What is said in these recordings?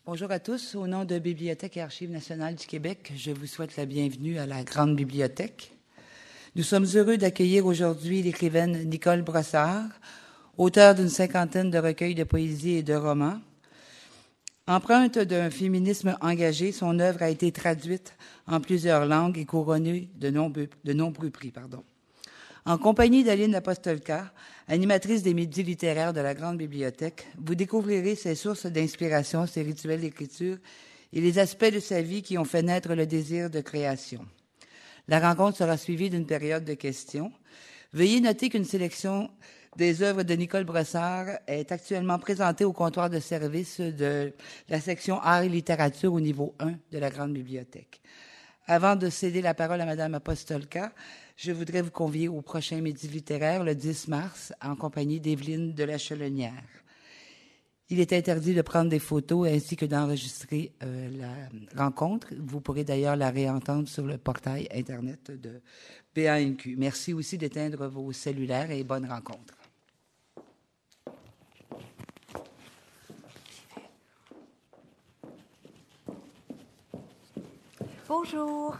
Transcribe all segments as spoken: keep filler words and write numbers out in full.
Bonjour à tous. Au nom de Bibliothèque et Archives nationales du Québec, je vous souhaite la bienvenue à la Grande Bibliothèque. Nous sommes heureux d'accueillir aujourd'hui l'écrivaine Nicole Brossard, auteure d'une cinquantaine de recueils de poésie et de romans. Empreinte d'un féminisme engagé, son œuvre a été traduite en plusieurs langues et couronnée de nombreux, de nombreux prix. Pardon. En compagnie d'Aline Apostolka, animatrice des midis littéraires de la Grande Bibliothèque, vous découvrirez ses sources d'inspiration, ses rituels d'écriture et les aspects de sa vie qui ont fait naître le désir de création. La rencontre sera suivie d'une période de questions. Veuillez noter qu'une sélection des œuvres de Nicole Brossard est actuellement présentée au comptoir de service de la section Arts et littérature au niveau un de la Grande Bibliothèque. Avant de céder la parole à Mme Apostolka, je voudrais vous convier au prochain Midi littéraire, le dix mars, en compagnie d'Evelyne de la Chelonnière. Il est interdit de prendre des photos ainsi que d'enregistrer euh, la rencontre. Vous pourrez d'ailleurs la réentendre sur le portail Internet de B A N Q. Merci aussi d'éteindre vos cellulaires et bonne rencontre. Bonjour.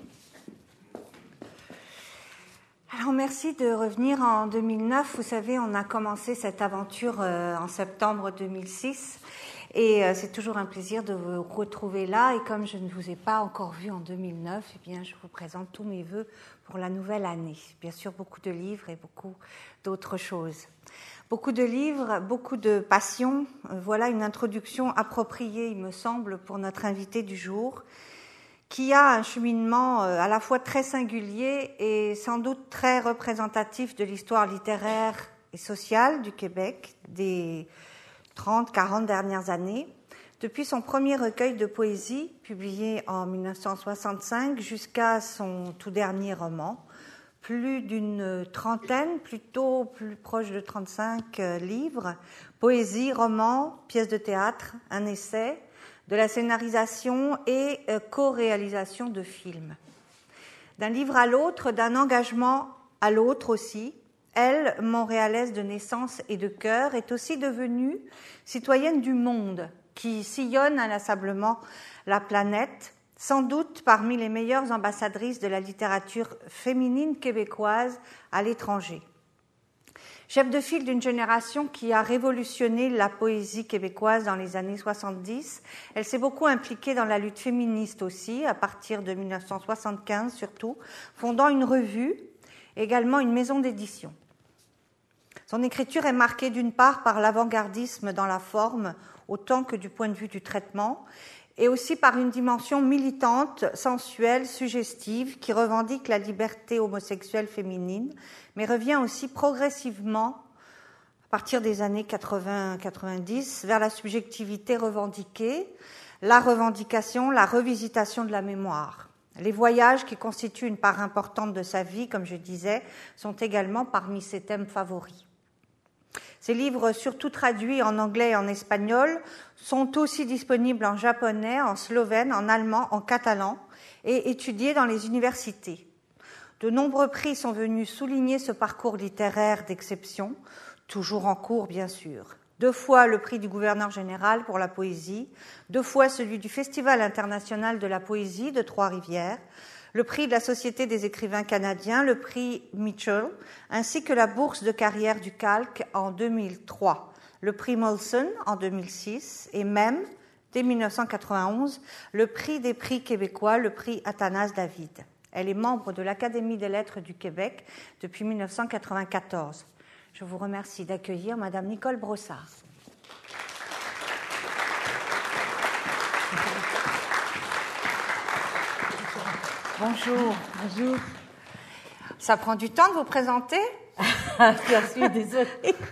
Alors, merci de revenir en deux mille neuf. Vous savez, on a commencé cette aventure euh, en septembre deux mille six et euh, c'est toujours un plaisir de vous retrouver là. Et comme je ne vous ai pas encore vu en deux mille neuf, eh bien, je vous présente tous mes vœux pour la nouvelle année. Bien sûr, beaucoup de livres et beaucoup d'autres choses. Beaucoup de livres, beaucoup de passion. Euh, voilà une introduction appropriée, il me semble, pour notre invité du jour, qui a un cheminement à la fois très singulier et sans doute très représentatif de l'histoire littéraire et sociale du Québec des trente quarante dernières années. Depuis son premier recueil de poésie, publié en mille neuf cent soixante-cinq, jusqu'à son tout dernier roman, plus d'une trentaine, plutôt plus proche de trente-cinq livres, poésie, romans, pièces de théâtre, un essai, de la scénarisation et euh, co-réalisation de films. D'un livre à l'autre, d'un engagement à l'autre aussi, elle, montréalaise de naissance et de cœur, est aussi devenue citoyenne du monde qui sillonne inlassablement la planète, sans doute parmi les meilleures ambassadrices de la littérature féminine québécoise à l'étranger. Chef de file d'une génération qui a révolutionné la poésie québécoise dans les années soixante-dix, elle s'est beaucoup impliquée dans la lutte féministe aussi, à partir de mille neuf cent soixante-quinze surtout, fondant une revue, également une maison d'édition. Son écriture est marquée d'une part par l'avant-gardisme dans la forme, autant que du point de vue du traitement, et aussi par une dimension militante, sensuelle, suggestive, qui revendique la liberté homosexuelle féminine, mais revient aussi progressivement, à partir des années quatre-vingts quatre-vingt-dix, vers la subjectivité revendiquée, la revendication, la revisitation de la mémoire. Les voyages, qui constituent une part importante de sa vie, comme je disais, sont également parmi ses thèmes favoris. Ces livres, surtout traduits en anglais et en espagnol, sont aussi disponibles en japonais, en slovène, en allemand, en catalan et étudiés dans les universités. De nombreux prix sont venus souligner ce parcours littéraire d'exception, toujours en cours bien sûr. Deux fois le prix du gouverneur général pour la poésie, deux fois celui du Festival international de la poésie de Trois-Rivières, le prix de la Société des écrivains canadiens, le prix Mitchell, ainsi que la bourse de carrière du Calque en deux mille trois, le prix Molson en deux mille six et même, dès mille neuf cent quatre-vingt-onze, le prix des prix québécois, le prix Athanase David. Elle est membre de l'Académie des lettres du Québec depuis mille neuf cent quatre-vingt-quatorze. Je vous remercie d'accueillir Madame Nicole Brossard. Bonjour. Bonjour. Ça prend du temps de vous présenter ? Je suis désolée.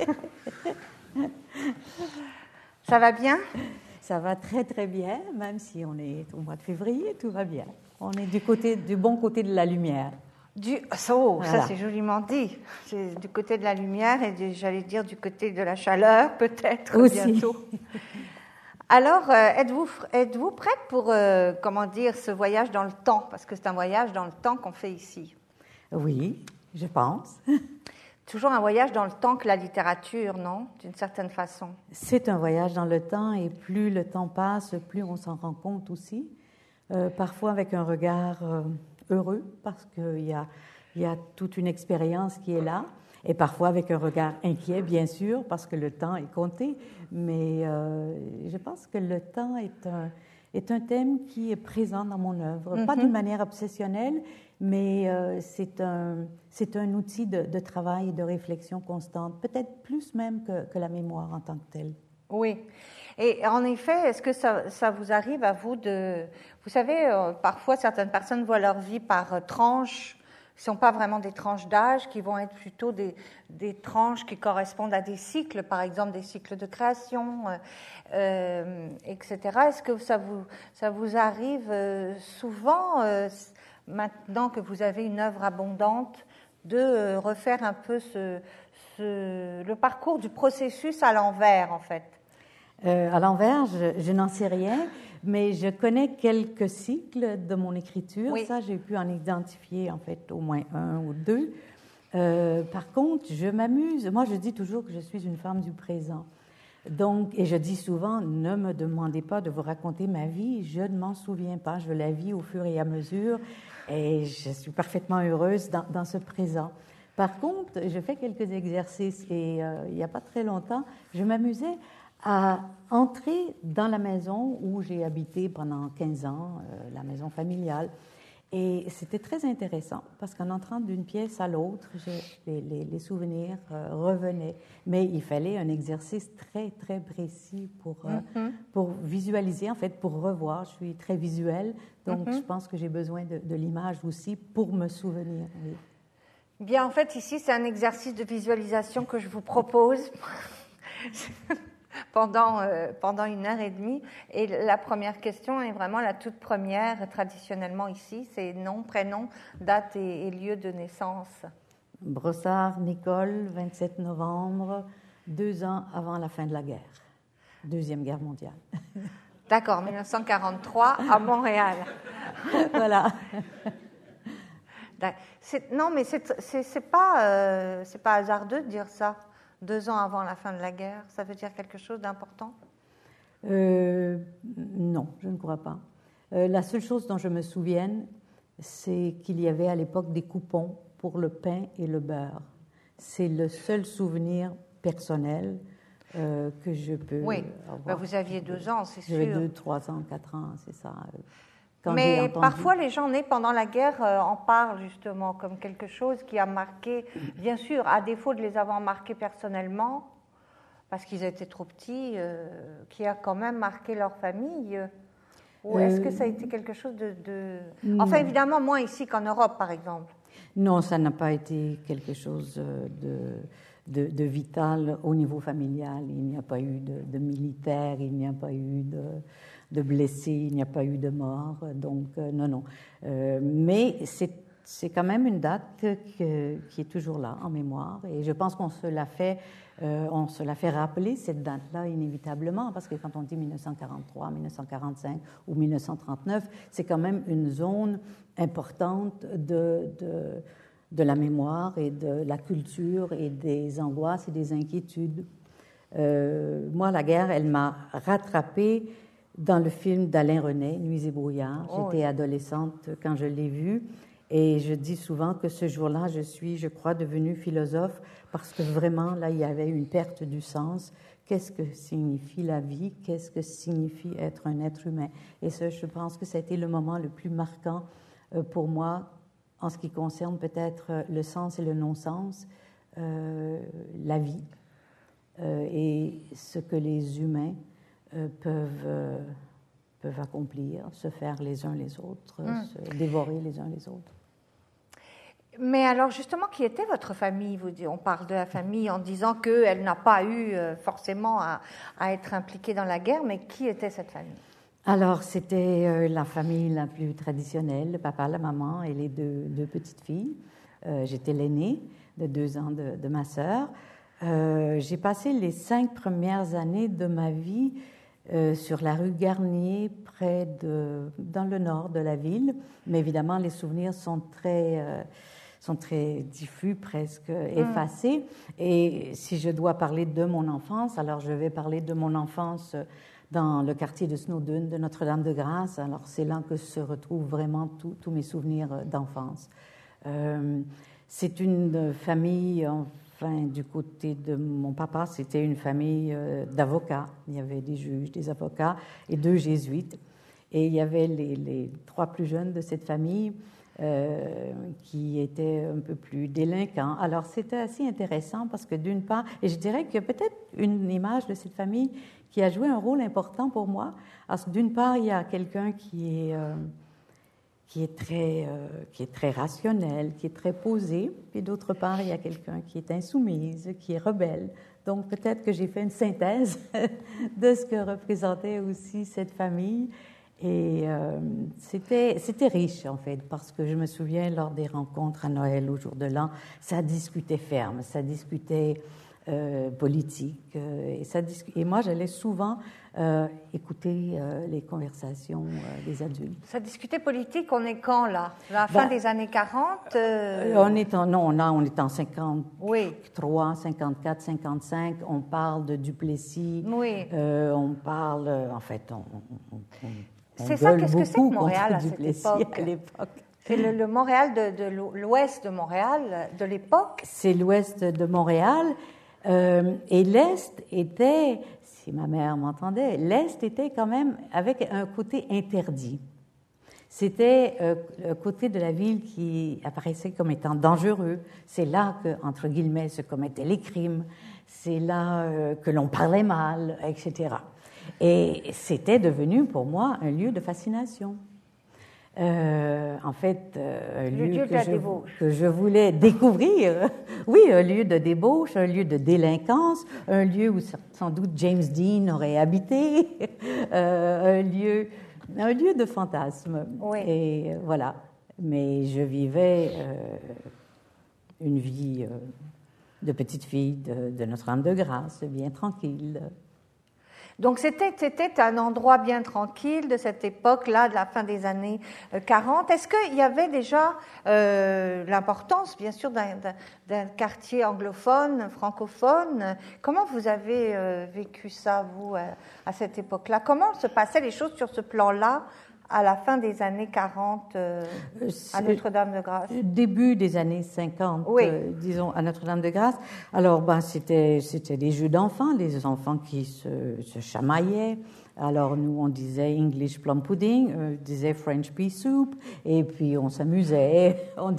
Ça va bien ? Ça va très très bien, même si on est au mois de février, tout va bien. On est du côté, du bon côté de la lumière. Du, oh, Voilà. Ça c'est joliment dit. C'est du côté de la lumière et de, j'allais dire du côté de la chaleur, peut-être Aussi. bientôt. Alors, euh, êtes-vous, êtes-vous prête pour, euh, comment dire, ce voyage dans le temps ? Parce que c'est un voyage dans le temps qu'on fait ici. Oui, je pense. toujours un voyage dans le temps que la littérature, non? D'une certaine façon. C'est un voyage dans le temps et plus le temps passe, plus on s'en rend compte aussi. Euh, parfois avec un regard euh, heureux parce qu'il y a, il y a toute une expérience qui est là. Et parfois avec un regard inquiet, bien sûr, parce que le temps est compté. Mais euh, je pense que le temps est un, est un thème qui est présent dans mon œuvre. Mm-hmm. Pas d'une manière obsessionnelle, mais euh, c'est, un, c'est un outil de, de travail et de réflexion constante. Peut-être plus même que, que la mémoire en tant que telle. Oui. Et en effet, est-ce que ça, ça vous arrive à vous de... Vous savez, euh, parfois, certaines personnes voient leur vie par euh, tranches. Ce ne sont pas vraiment des tranches d'âge, qui vont être plutôt des, des tranches qui correspondent à des cycles, par exemple des cycles de création, euh, euh, et cetera. Est-ce que ça vous, ça vous arrive euh, souvent, euh, maintenant que vous avez une œuvre abondante, de euh, refaire un peu ce, ce, le parcours du processus à l'envers, en fait? Euh, à l'envers, je, je n'en sais rien, mais je connais quelques cycles de mon écriture. Oui. Ça, j'ai pu en identifier en fait au moins un ou deux. Euh, par contre, je m'amuse. Moi, je dis toujours que je suis une femme du présent. Donc, et je dis souvent, ne me demandez pas de vous raconter ma vie, je ne m'en souviens pas. Je la vis au fur et à mesure et je suis parfaitement heureuse dans, dans ce présent. Par contre, je fais quelques exercices et euh, il n'y a pas très longtemps, je m'amusais à entrer dans la maison où j'ai habité pendant quinze ans, euh, la maison familiale. Et c'était très intéressant parce qu'en entrant d'une pièce à l'autre, les, les, les souvenirs euh, revenaient. Mais il fallait un exercice très, très précis pour, euh, mm-hmm. pour visualiser, en fait, pour revoir. Je suis très visuelle, donc mm-hmm. je pense que j'ai besoin de, de l'image aussi pour me souvenir. Oui. Bien, en fait, ici, c'est un exercice de visualisation que je vous propose. Pendant, euh, pendant une heure et demie. Et la première question est vraiment la toute première, traditionnellement ici, c'est nom, prénom, date et, et lieu de naissance. Brossard, Nicole, vingt-sept novembre, deux ans avant la fin de la guerre, Deuxième Guerre mondiale. D'accord, dix-neuf cent quarante-trois, à Montréal. Voilà. C'est, non, mais c'est, c'est, c'est, pas, euh, c'est pas hasardeux de dire ça. Deux ans avant la fin de la guerre, ça veut dire quelque chose d'important? euh, Non, je ne crois pas. Euh, la seule chose dont je me souvienne, c'est qu'il y avait à l'époque des coupons pour le pain et le beurre. C'est le seul souvenir personnel euh, que je peux oui. avoir. Ben vous aviez deux ans, c'est sûr. J'avais deux, trois ans, quatre ans, c'est ça. Quand mais parfois, les gens nés pendant la guerre euh, en parlent justement comme quelque chose qui a marqué, bien sûr, à défaut de les avoir marqués personnellement, parce qu'ils étaient trop petits, euh, qui a quand même marqué leur famille. Ou euh, est-ce que ça a été quelque chose de... de... Enfin, évidemment, moins ici qu'en Europe, par exemple. Non, ça n'a pas été quelque chose de... De, de vital au niveau familial. Il n'y a pas eu de, de militaires, il n'y a pas eu de, de blessés, il n'y a pas eu de morts. Donc, euh, non, non. Euh, mais c'est, c'est quand même une date que, qui est toujours là, en mémoire. Et je pense qu'on se la fait, euh, on se la fait rappeler, cette date-là, inévitablement, parce que quand on dit dix-neuf cent quarante-trois, dix-neuf cent quarante-cinq ou dix-neuf cent trente-neuf, c'est quand même une zone importante de... de de la mémoire et de la culture et des angoisses et des inquiétudes. Euh, moi, la guerre, elle m'a rattrapée dans le film d'Alain Resnais, Nuits et brouillards. Oh, J'étais oui. adolescente quand je l'ai vu et je dis souvent que ce jour-là, je suis, je crois, devenue philosophe parce que vraiment, là, il y avait une perte du sens. Qu'est-ce que signifie la vie? Qu'est-ce que signifie être un être humain? Et ça, je pense que ça a été le moment le plus marquant euh, pour moi en ce qui concerne peut-être le sens et le non-sens, euh, la vie euh, et ce que les humains euh, peuvent, euh, peuvent accomplir, se faire les uns les autres, mmh. se dévorer les uns les autres. Mais alors justement, qui était votre famille? Vous dites, on parle de la famille en disant qu'elle n'a pas eu forcément à, à être impliquée dans la guerre, mais qui était cette famille? Alors, c'était euh, la famille la plus traditionnelle, le papa, la maman et les deux, deux petites filles. Euh, j'étais l'aînée de deux ans de, de ma sœur. Euh, j'ai passé les cinq premières années de ma vie euh, sur la rue Garnier, près de, dans le nord de la ville. Mais évidemment, les souvenirs sont très, euh, sont très diffus, presque effacés. Mm. Et si je dois parler de mon enfance, alors je vais parler de mon enfance dans le quartier de Snowdon, de Notre-Dame-de-Grâce. Alors c'est là que se retrouvent vraiment tous mes souvenirs d'enfance. Euh, c'est une famille, enfin du côté de mon papa, c'était une famille euh, d'avocats. Il y avait des juges, des avocats et deux jésuites. Et il y avait les, les trois plus jeunes de cette famille euh, qui étaient un peu plus délinquants. Alors c'était assez intéressant parce que d'une part, et je dirais que peut-être une image de cette famille qui a joué un rôle important pour moi. Parce que d'une part, il y a quelqu'un qui est, euh, qui est très, euh, qui est très rationnel, qui est très posé, puis d'autre part, il y a quelqu'un qui est insoumise, qui est rebelle. Donc peut-être que j'ai fait une synthèse de ce que représentait aussi cette famille. Et euh, c'était, c'était riche, en fait, parce que je me souviens, lors des rencontres à Noël, au jour de l'an, ça discutait ferme, ça discutait euh, politique. Euh, et, ça discu- et moi, j'allais souvent euh, écouter euh, les conversations euh, des adultes. Ça discutait politique, on est quand, là? La fin ben, des années quarante euh... on est en, Non, là, on est en cinquante-trois, oui. cinquante-quatre, cinquante-cinq. On parle de Duplessis. Oui. Euh, on parle, en fait, on... on, on C'est ça, qu'est-ce que c'est que Montréal à cette époque? À l'époque. C'est le, le Montréal de, de l'ouest de Montréal de l'époque? C'est l'ouest de Montréal. Euh, et l'est était, si ma mère m'entendait, l'est était quand même avec un côté interdit. C'était euh, le côté de la ville qui apparaissait comme étant dangereux. C'est là que, entre guillemets, se commettaient les crimes. C'est là euh, que l'on parlait mal, et cetera. Et c'était devenu pour moi un lieu de fascination. Euh, en fait, euh, un le lieu lieu que, de la je, débauche. que je voulais découvrir. Oui, un lieu de débauche, un lieu de délinquance, un lieu où sans doute James Dean aurait habité, euh, un lieu, un lieu de fantasme. Oui. Et voilà. Mais je vivais euh, une vie euh, de petite fille de, de Notre-Dame-de-Grâce, bien tranquille. Donc c'était, c'était un endroit bien tranquille de cette époque-là, de la fin des années quarante. Est-ce qu'il y avait déjà euh, l'importance, bien sûr, d'un, d'un, d'un quartier anglophone, francophone? Comment vous avez euh, vécu ça, vous, à, à cette époque-là? Comment se passaient les choses sur ce plan-là à la fin des années quarante euh, à Notre-Dame-de-Grâce? Début des années cinquante, oui. euh, disons, à Notre-Dame-de-Grâce. Alors, ben, c'était, c'était des jeux d'enfants, les enfants qui se, se chamaillaient. Alors, nous, on disait English plum pudding, euh, on disait French pea soup, et puis on s'amusait, on,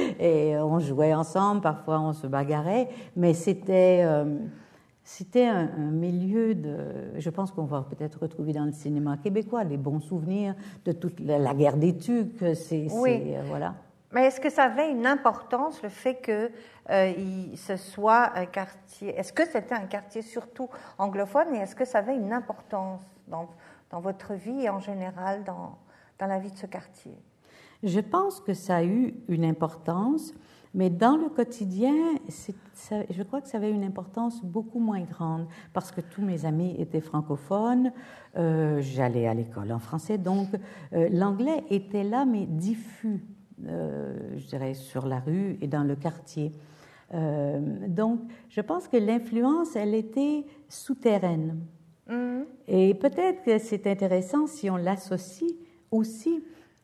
et on jouait ensemble, parfois on se bagarrait, mais c'était... Euh, C'était un, un milieu de... Je pense qu'on va peut-être retrouver dans le cinéma québécois les bons souvenirs de toute la, la guerre des Tucs. C'est, oui. c'est, euh, voilà. Mais est-ce que ça avait une importance, le fait que euh, il, ce soit un quartier... Est-ce que c'était un quartier surtout anglophone et est-ce que ça avait une importance dans, dans votre vie et en général dans, dans la vie de ce quartier? Je pense que ça a eu une importance... Mais dans le quotidien, c'est, ça, je crois que ça avait une importance beaucoup moins grande parce que tous mes amis étaient francophones, euh, j'allais à l'école en français, donc euh, l'anglais était là, mais diffus, euh, je dirais, sur la rue et dans le quartier. Euh, donc, je pense que l'influence, elle était souterraine. Mm-hmm. Et peut-être que c'est intéressant si on l'associe aussi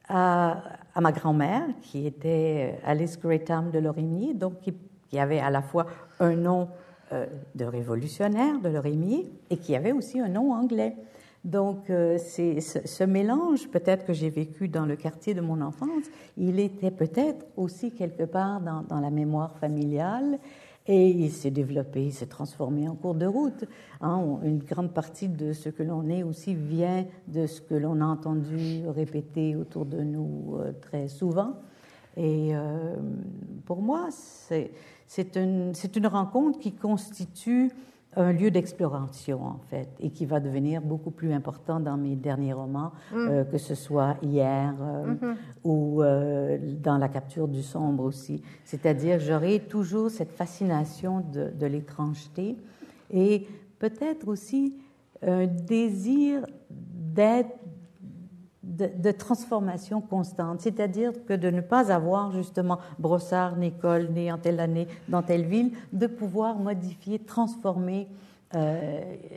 À, à ma grand-mère, qui était Alice Greatham de Lorimier, donc qui, qui avait à la fois un nom euh, de révolutionnaire de Lorimier et qui avait aussi un nom anglais. Donc, euh, c'est, ce, ce mélange, peut-être que j'ai vécu dans le quartier de mon enfance, il était peut-être aussi quelque part dans, dans la mémoire familiale. Et il s'est développé, il s'est transformé en cours de route. Hein, une grande partie de ce que l'on est aussi vient de ce que l'on a entendu répéter autour de nous euh, très souvent. Et euh, pour moi, c'est, c'est, une, c'est une rencontre qui constitue un lieu d'exploration, en fait, et qui va devenir beaucoup plus important dans mes derniers romans, mm. euh, que ce soit Hier euh, mm-hmm. ou euh, dans La capture du sombre aussi. C'est-à-dire, j'aurai toujours cette fascination de, de l'étrangeté et peut-être aussi un désir d'être, de, de transformation constante, c'est-à-dire que de ne pas avoir justement Brossard, Nicole, né en telle année dans telle ville, de pouvoir modifier, transformer euh,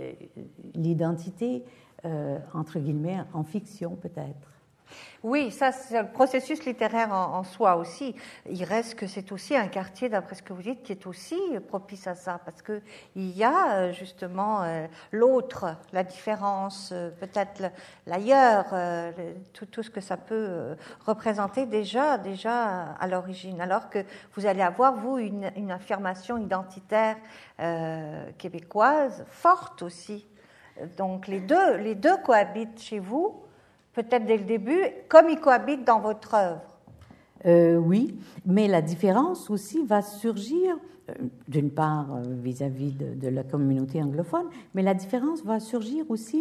l'identité, euh, entre guillemets, en fiction peut-être. Oui, ça c'est le processus littéraire en, en soi aussi. Il reste que c'est aussi un quartier, d'après ce que vous dites, qui est aussi propice à ça, parce que il y a justement euh, l'autre, la différence, euh, peut-être l'ailleurs, euh, le, tout, tout ce que ça peut euh, représenter déjà, déjà à l'origine. Alors que vous allez avoir vous une, une affirmation identitaire euh, québécoise forte aussi. Donc les deux, les deux cohabitent chez vous. Peut-être dès le début, comme ils cohabitent dans votre œuvre. Euh, oui, mais la différence aussi va surgir, euh, d'une part euh, vis-à-vis de, de la communauté anglophone, mais la différence va surgir aussi,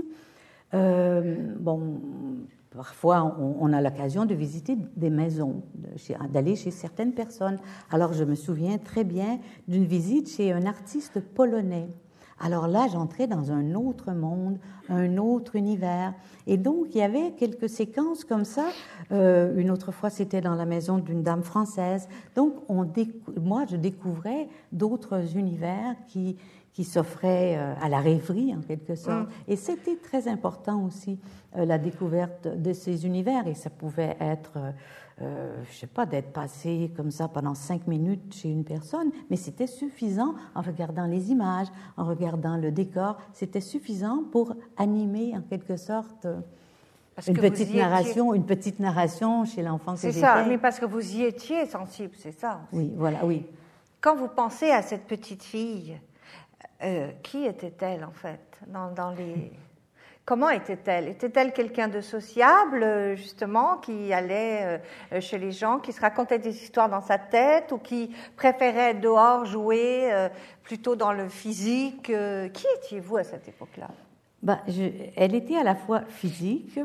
euh, bon, parfois on, on a l'occasion de visiter des maisons, de, chez, d'aller chez certaines personnes. Alors je me souviens très bien d'une visite chez un artiste polonais. Alors là, j'entrais dans un autre monde, un autre univers. Et donc, il y avait quelques séquences comme ça. Euh, une autre fois, c'était dans la maison d'une dame française. Donc, on décou- moi, je découvrais d'autres univers qui, qui s'offraient euh, à la rêverie, en quelque sorte. Mm. Et c'était très important aussi, euh, la découverte de ces univers. Et ça pouvait être... Euh, Euh, je ne sais pas, d'être passé comme ça pendant cinq minutes chez une personne, mais c'était suffisant en regardant les images, en regardant le décor, c'était suffisant pour animer en quelque sorte parce une petite narration, une petite narration chez l'enfant que j'étais. C'est ça, mais parce que vous y étiez sensible, c'est ça aussi. Oui, voilà, oui. Quand vous pensez à cette petite fille, euh, qui était-elle en fait dans, dans les... Comment était-elle? Était-elle quelqu'un de sociable, justement, qui allait chez les gens, qui se racontait des histoires dans sa tête ou qui préférait dehors jouer plutôt dans le physique? Qui étiez-vous à cette époque-là? Ben, je, elle était à la fois physique.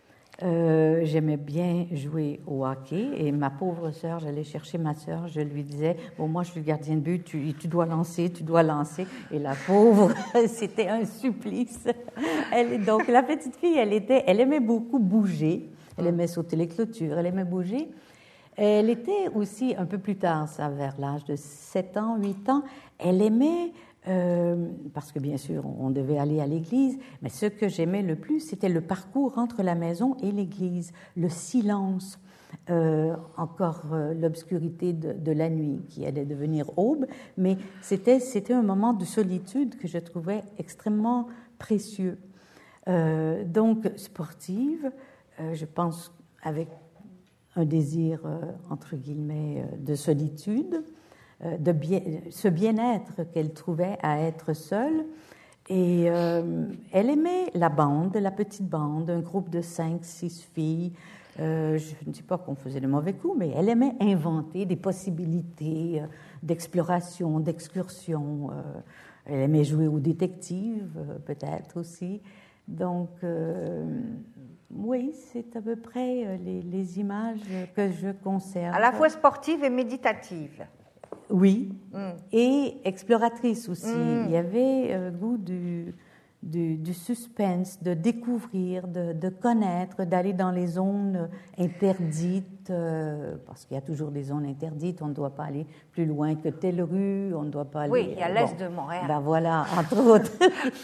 Euh, j'aimais bien jouer au hockey et ma pauvre sœur, j'allais chercher ma sœur, je lui disais, bon, moi je suis le gardien de but, tu, tu dois lancer, tu dois lancer. Et la pauvre, c'était un supplice. Elle, donc la petite fille, elle, était, elle aimait beaucoup bouger, elle aimait sauter les clôtures, elle aimait bouger. Elle était aussi, un peu plus tard, ça, vers l'âge de sept ans, huit ans, elle aimait... Euh, parce que bien sûr on devait aller à l'église, mais ce que j'aimais le plus c'était le parcours entre la maison et l'église, le silence, euh, encore euh, l'obscurité de, de la nuit qui allait devenir aube, mais c'était, c'était un moment de solitude que je trouvais extrêmement précieux. Euh, donc sportive, euh, je pense avec un désir euh, entre guillemets de solitude, de bien, ce bien-être qu'elle trouvait à être seule. Et euh, elle aimait la bande, la petite bande, un groupe de cinq, six filles. Euh, je ne dis pas qu'on faisait de mauvais coups, mais elle aimait inventer des possibilités euh, d'exploration, d'excursion. Euh, elle aimait jouer aux détectives, euh, peut-être aussi. Donc, euh, oui, c'est à peu près les, les images que je conserve. À la fois sportive et méditative. Oui, mm. et exploratrice aussi. Mm. Il y avait euh, goût du, du, du suspense, de découvrir, de, de connaître, d'aller dans les zones interdites, euh, parce qu'il y a toujours des zones interdites, on ne doit pas aller plus loin que telle rue, on ne doit pas aller... Oui, il y a l'est bon, de Montréal. Ben voilà, entre autres.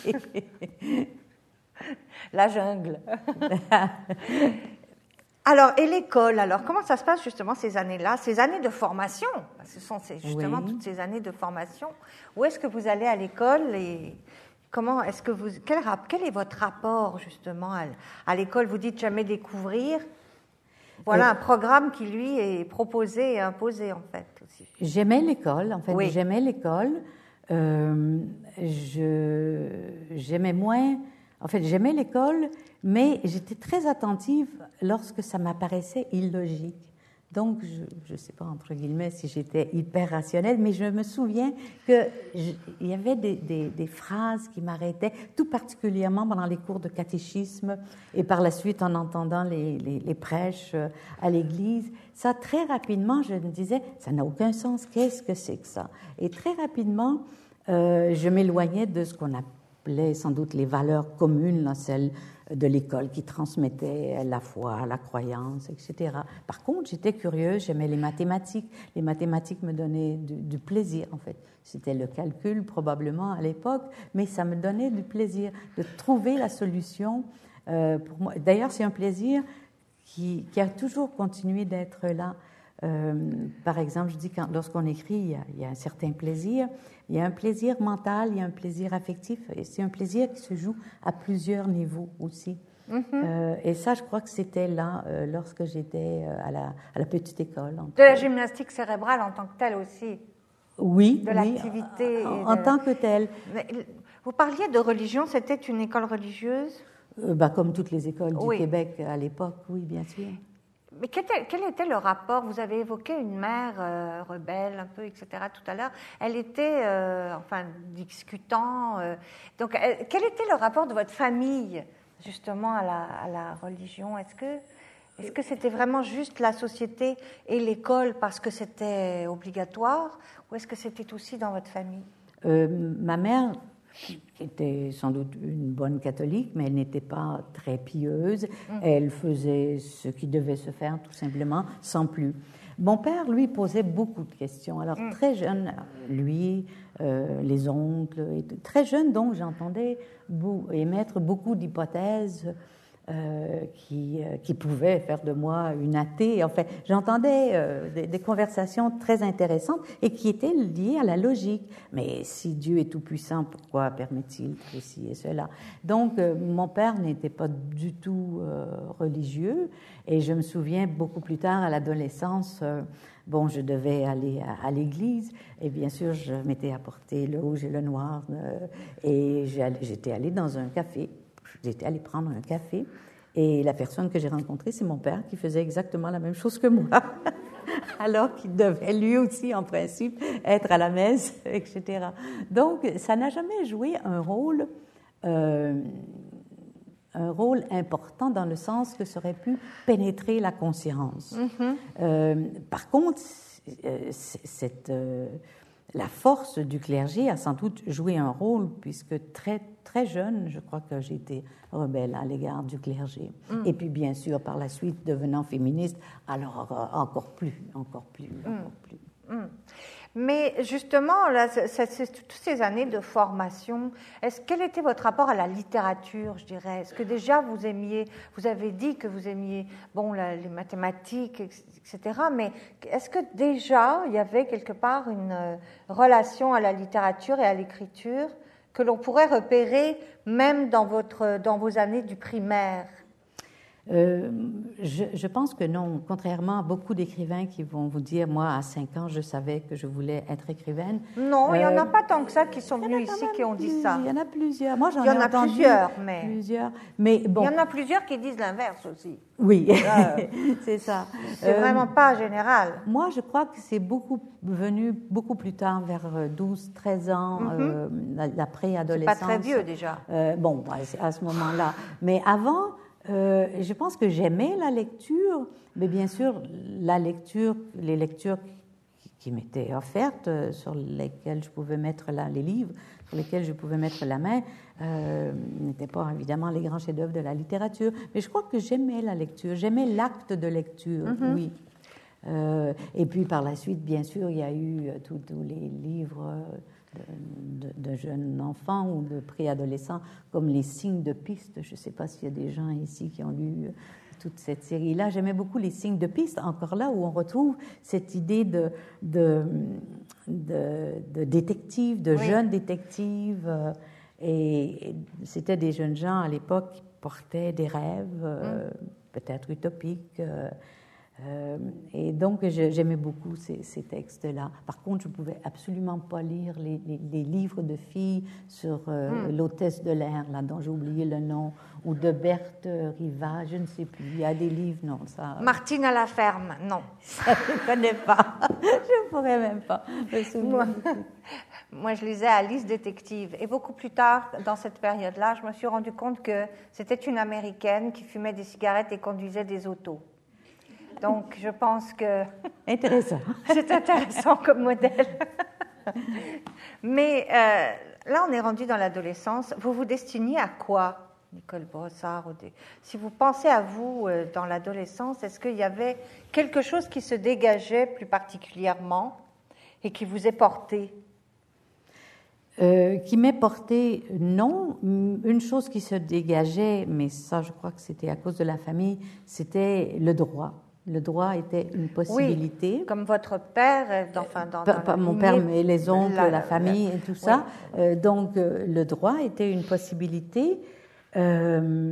La jungle. Alors, et l'école, alors, comment ça se passe justement ces années-là, ces années de formation? Ce sont ces, justement oui. toutes ces années de formation. Où est-ce que vous allez à l'école et comment est-ce que vous, quel, quel est votre rapport justement à, à l'école? Vous dites jamais découvrir. Voilà euh, un programme qui lui est proposé et imposé en fait aussi. J'aimais l'école, en fait, oui. j'aimais l'école. Euh, je, j'aimais moins. En fait, j'aimais l'école, mais j'étais très attentive lorsque ça m'apparaissait illogique. Donc, je ne sais pas, entre guillemets, si j'étais hyper rationnelle, mais je me souviens qu'il y avait des, des, des phrases qui m'arrêtaient, tout particulièrement pendant les cours de catéchisme et par la suite en entendant les, les, les prêches à l'église. Ça, très rapidement, je me disais, ça n'a aucun sens, qu'est-ce que c'est que ça? Et très rapidement, euh, je m'éloignais de ce qu'on appelle rappelait sans doute les valeurs communes, là, celles de l'école qui transmettait la foi, la croyance, et cetera. Par contre, j'étais curieuse, j'aimais les mathématiques. Les mathématiques me donnaient du, du plaisir, en fait. C'était le calcul, probablement, à l'époque, mais ça me donnait du plaisir de trouver la solution. Euh, pour moi. D'ailleurs, c'est un plaisir qui, qui a toujours continué d'être là. Euh, par exemple, je dis que lorsqu'on écrit, il y, a, il y a un certain plaisir. Il y a un plaisir mental, il y a un plaisir affectif, et c'est un plaisir qui se joue à plusieurs niveaux aussi. Mm-hmm. Euh, et ça, je crois que c'était là, euh, lorsque j'étais à la, à la petite école. De la gymnastique cérébrale en tant que telle aussi. Oui, de oui, l'activité. En, de... en tant que telle. Mais vous parliez de religion, c'était une école religieuse? euh, bah, Comme toutes les écoles du oui. Québec à l'époque, oui, bien sûr. Mais quel était, quel était le rapport? Vous avez évoqué une mère euh, rebelle, un peu, et cetera tout à l'heure. Elle était, euh, enfin, discutant. Euh, donc, elle, quel était le rapport de votre famille, justement, à la, à la religion? Est-ce que, est-ce que c'était vraiment juste la société et l'école parce que c'était obligatoire, ou est-ce que c'était aussi dans votre famille? euh, Ma mère était sans doute une bonne catholique, mais elle n'était pas très pieuse. Mmh. Elle faisait ce qui devait se faire, tout simplement, sans plus. Mon père, lui, posait beaucoup de questions. Alors, mmh. très jeune, lui, euh, les oncles, et très jeune, donc, j'entendais émettre beaucoup d'hypothèses Euh, qui, euh, qui pouvait faire de moi une athée. Enfin, j'entendais euh, des, des conversations très intéressantes et qui étaient liées à la logique. Mais si Dieu est tout-puissant, pourquoi permet-il ceci et cela? Donc, euh, mon père n'était pas du tout euh, religieux, et je me souviens beaucoup plus tard, à l'adolescence, euh, bon, je devais aller à, à l'église, et bien sûr, je m'étais apporté le rouge et le noir, euh, et j'étais allée dans un café. J'étais allée prendre un café, et la personne que j'ai rencontrée, c'est mon père, qui faisait exactement la même chose que moi, alors qu'il devait lui aussi, en principe, être à la messe, et cetera. Donc, ça n'a jamais joué un rôle, euh, un rôle important dans le sens que ça aurait pu pénétrer la conscience. Mm-hmm. Euh, par contre, cette... Euh, la force du clergé a sans doute joué un rôle, puisque très, très jeune, je crois que j'ai été rebelle à l'égard du clergé. Mm. Et puis, bien sûr, par la suite, devenant féministe, alors euh, encore plus, encore plus, mm. encore plus. Mm. Mais justement, là, c'est, c'est, toutes ces années de formation, est-ce, quel était votre rapport à la littérature, je dirais? Est-ce que déjà vous aimiez, vous avez dit que vous aimiez bon, la, les mathématiques, et cetera, mais est-ce que déjà il y avait quelque part une euh, relation à la littérature et à l'écriture que l'on pourrait repérer même dans, votre, dans vos années du primaire? Euh, je, je pense que non, contrairement à beaucoup d'écrivains qui vont vous dire, moi, à cinq ans, je savais que je voulais être écrivaine. Non, euh, il n'y en a pas tant que ça qui sont venus ici qui ont plus, dit ça. Il y en a plusieurs. Moi, j'en il y en ai a entendu plusieurs, mais... plusieurs. Mais bon. Il y en a plusieurs qui disent l'inverse aussi. Oui, euh, c'est ça. C'est euh, vraiment pas général. Moi, je crois que c'est beaucoup venu beaucoup plus tard, vers douze, treize ans, mm-hmm. euh, la, la préadolescence. C'est pas très vieux déjà. Euh, bon, à ce moment-là. Mais avant... Euh, je pense que j'aimais la lecture, mais bien sûr, la lecture, les lectures qui, qui m'étaient offertes, euh, sur lesquelles je pouvais mettre la, les livres, sur lesquels je pouvais mettre la main, euh, n'étaient pas évidemment les grands chefs-d'œuvre de la littérature. Mais je crois que j'aimais la lecture, j'aimais l'acte de lecture, mm-hmm. oui. Euh, et puis par la suite, bien sûr, il y a eu tous les livres de, de, de jeunes enfants ou de préadolescents, comme Les Signes de piste. Je ne sais pas s'il y a des gens ici qui ont lu toute cette série-là. J'aimais beaucoup Les Signes de piste, encore là où on retrouve cette idée de, de, de, de détective, de oui. jeune détective. Et, et c'était des jeunes gens à l'époque qui portaient des rêves, euh, mm. peut-être utopiques. Euh, Euh, et donc, je, j'aimais beaucoup ces, ces textes-là. Par contre, je ne pouvais absolument pas lire les, les, les livres de filles sur euh, mm. l'hôtesse de l'air, là, dont j'ai oublié le nom, ou de Berthe Riva, je ne sais plus. Il y a des livres, non, ça... Martine à la ferme, non. Ça, je ne connais pas. Je ne pourrais même pas me souvenir. Moi, moi, je lisais Alice Détective. Et beaucoup plus tard, dans cette période-là, je me suis rendu compte que c'était une Américaine qui fumait des cigarettes et conduisait des autos. Donc, je pense que... Intéressant. C'est intéressant comme modèle. Mais euh, là, on est rendu dans l'adolescence. Vous vous destiniez à quoi, Nicole Brossard? Si vous pensez à vous euh, dans l'adolescence, est-ce qu'il y avait quelque chose qui se dégageait plus particulièrement et qui vous est porté? Euh, qui m'est porté, non. Une chose qui se dégageait, mais ça, je crois que c'était à cause de la famille, c'était le droit. Le droit était une possibilité. Oui, comme votre père, enfin, dans, pas, dans pas mon lignée, père, mais les oncles, la, la famille la, et tout ça. Oui. Euh, donc, euh, le droit était une possibilité, euh,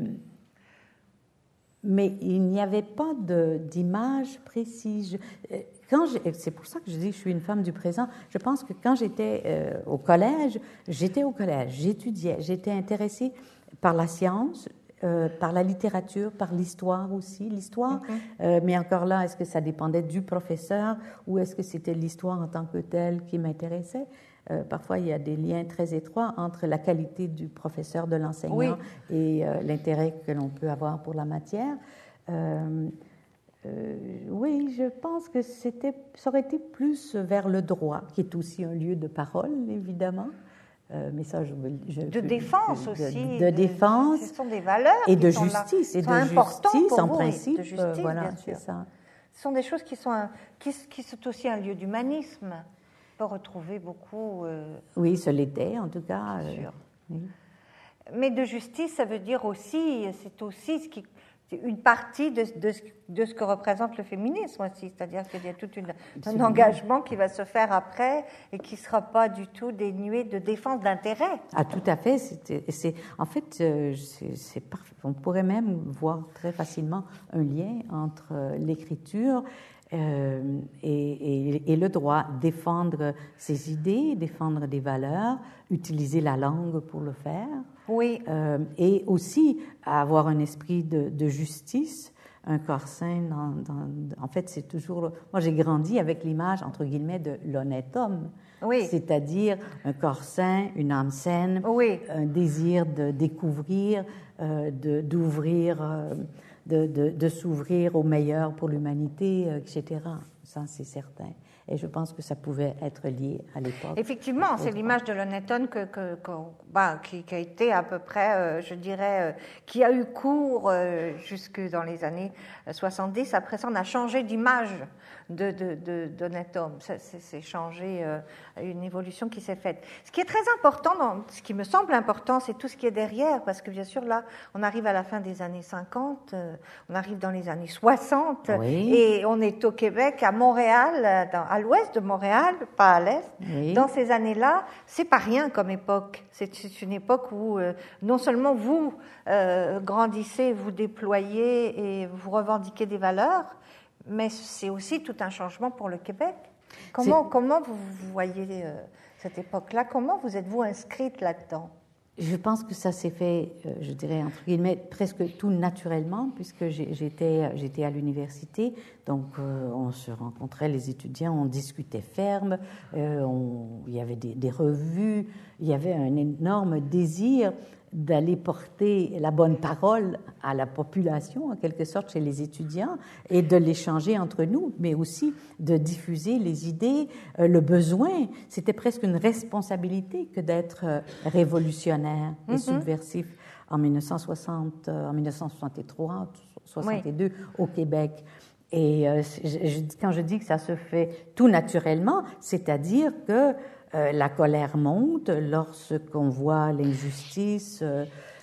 mais il n'y avait pas de, d'image précise. Je, Quand c'est pour ça que je dis que je suis une femme du présent. Je pense que quand j'étais euh, au collège, j'étais au collège, j'étudiais, j'étais intéressée par la science, euh, par la littérature, par l'histoire aussi. L'histoire, mm-hmm. euh, mais encore là, est-ce que ça dépendait du professeur ou est-ce que c'était l'histoire en tant que telle qui m'intéressait? Euh, parfois, il y a des liens très étroits entre la qualité du professeur, de l'enseignant oui. et euh, l'intérêt que l'on peut avoir pour la matière. Euh, Euh, oui, je pense que c'était, ça aurait été plus vers le droit, qui est aussi un lieu de parole, évidemment. Euh, mais ça, je, je, de défense de, aussi. De, de, de défense. Ce sont des valeurs et de qui justice. Sont là, et sont de justice, pour en vous, principe. De justice, euh, voilà, bien sûr. C'est ça. Ce sont des choses qui sont, un, qui, qui sont aussi un lieu d'humanisme. On peut retrouver beaucoup. Euh, oui, ce l'était, en tout cas. Bien sûr. Euh, oui. Mais de justice, ça veut dire aussi, c'est aussi ce qui. C'est une partie de, de, de ce que représente le féminisme aussi, c'est-à-dire qu'il y a tout une, un engagement qui va se faire après et qui ne sera pas du tout dénué de défense d'intérêt. Ah, tout à fait. C'est, c'est, en fait, c'est, c'est parfait. On pourrait même voir très facilement un lien entre l'écriture euh, et, et, et le droit, défendre ses idées, défendre des valeurs, utiliser la langue pour le faire. Oui. Euh, et aussi avoir un esprit de, de justice, un corps sain. Dans, dans, en fait, c'est toujours. Moi, j'ai grandi avec l'image entre guillemets de l'honnête homme, oui. C'est-à-dire un corps sain, une âme saine, oui. un désir de découvrir, euh, de, d'ouvrir, euh, de, de, de s'ouvrir au meilleur pour l'humanité, euh, et cetera. Ça, c'est certain. Et je pense que ça pouvait être lié à l'époque. Effectivement, c'est l'image de l'honnête homme que, que, que, bah, qui, qui a été à peu près, euh, je dirais, euh, qui a eu cours euh, jusque dans les années soixante-dix. Après ça, on a changé d'image de, de, de, d'honnête homme. C'est, c'est, c'est changé, euh, une évolution qui s'est faite. Ce qui est très important, dans, ce qui me semble important, c'est tout ce qui est derrière, parce que bien sûr, là, on arrive à la fin des années cinquante, euh, on arrive dans les années soixante, oui. Et on est au Québec, à Montréal, dans, à l'ouest de Montréal, pas à l'est. Oui. Dans ces années-là, c'est pas rien comme époque. C'est, c'est une époque où euh, non seulement vous euh, grandissez, vous déployez et vous revendiquez des valeurs, mais c'est aussi tout un changement pour le Québec. Comment, comment vous, vous voyez euh, cette époque-là? Comment vous êtes-vous inscrite là-dedans? Je pense que ça s'est fait, euh, je dirais, entre guillemets, presque tout naturellement, puisque j'étais, j'étais à l'université, donc euh, on se rencontrait, les étudiants, on discutait ferme, euh, on, il y avait des, des revues, il y avait un énorme désir d'aller porter la bonne parole à la population, en quelque sorte, chez les étudiants, et de l'échanger entre nous, mais aussi de diffuser les idées, euh, le besoin. C'était presque une responsabilité que d'être euh, révolutionnaire et mm-hmm. subversif en mille neuf cent soixante, euh, en mille neuf cent soixante-trois, soixante-deux, oui. Au Québec. Et euh, je, je, quand je dis que ça se fait tout naturellement, c'est-à-dire que Euh, la colère monte lorsqu'on voit l'injustice. Euh,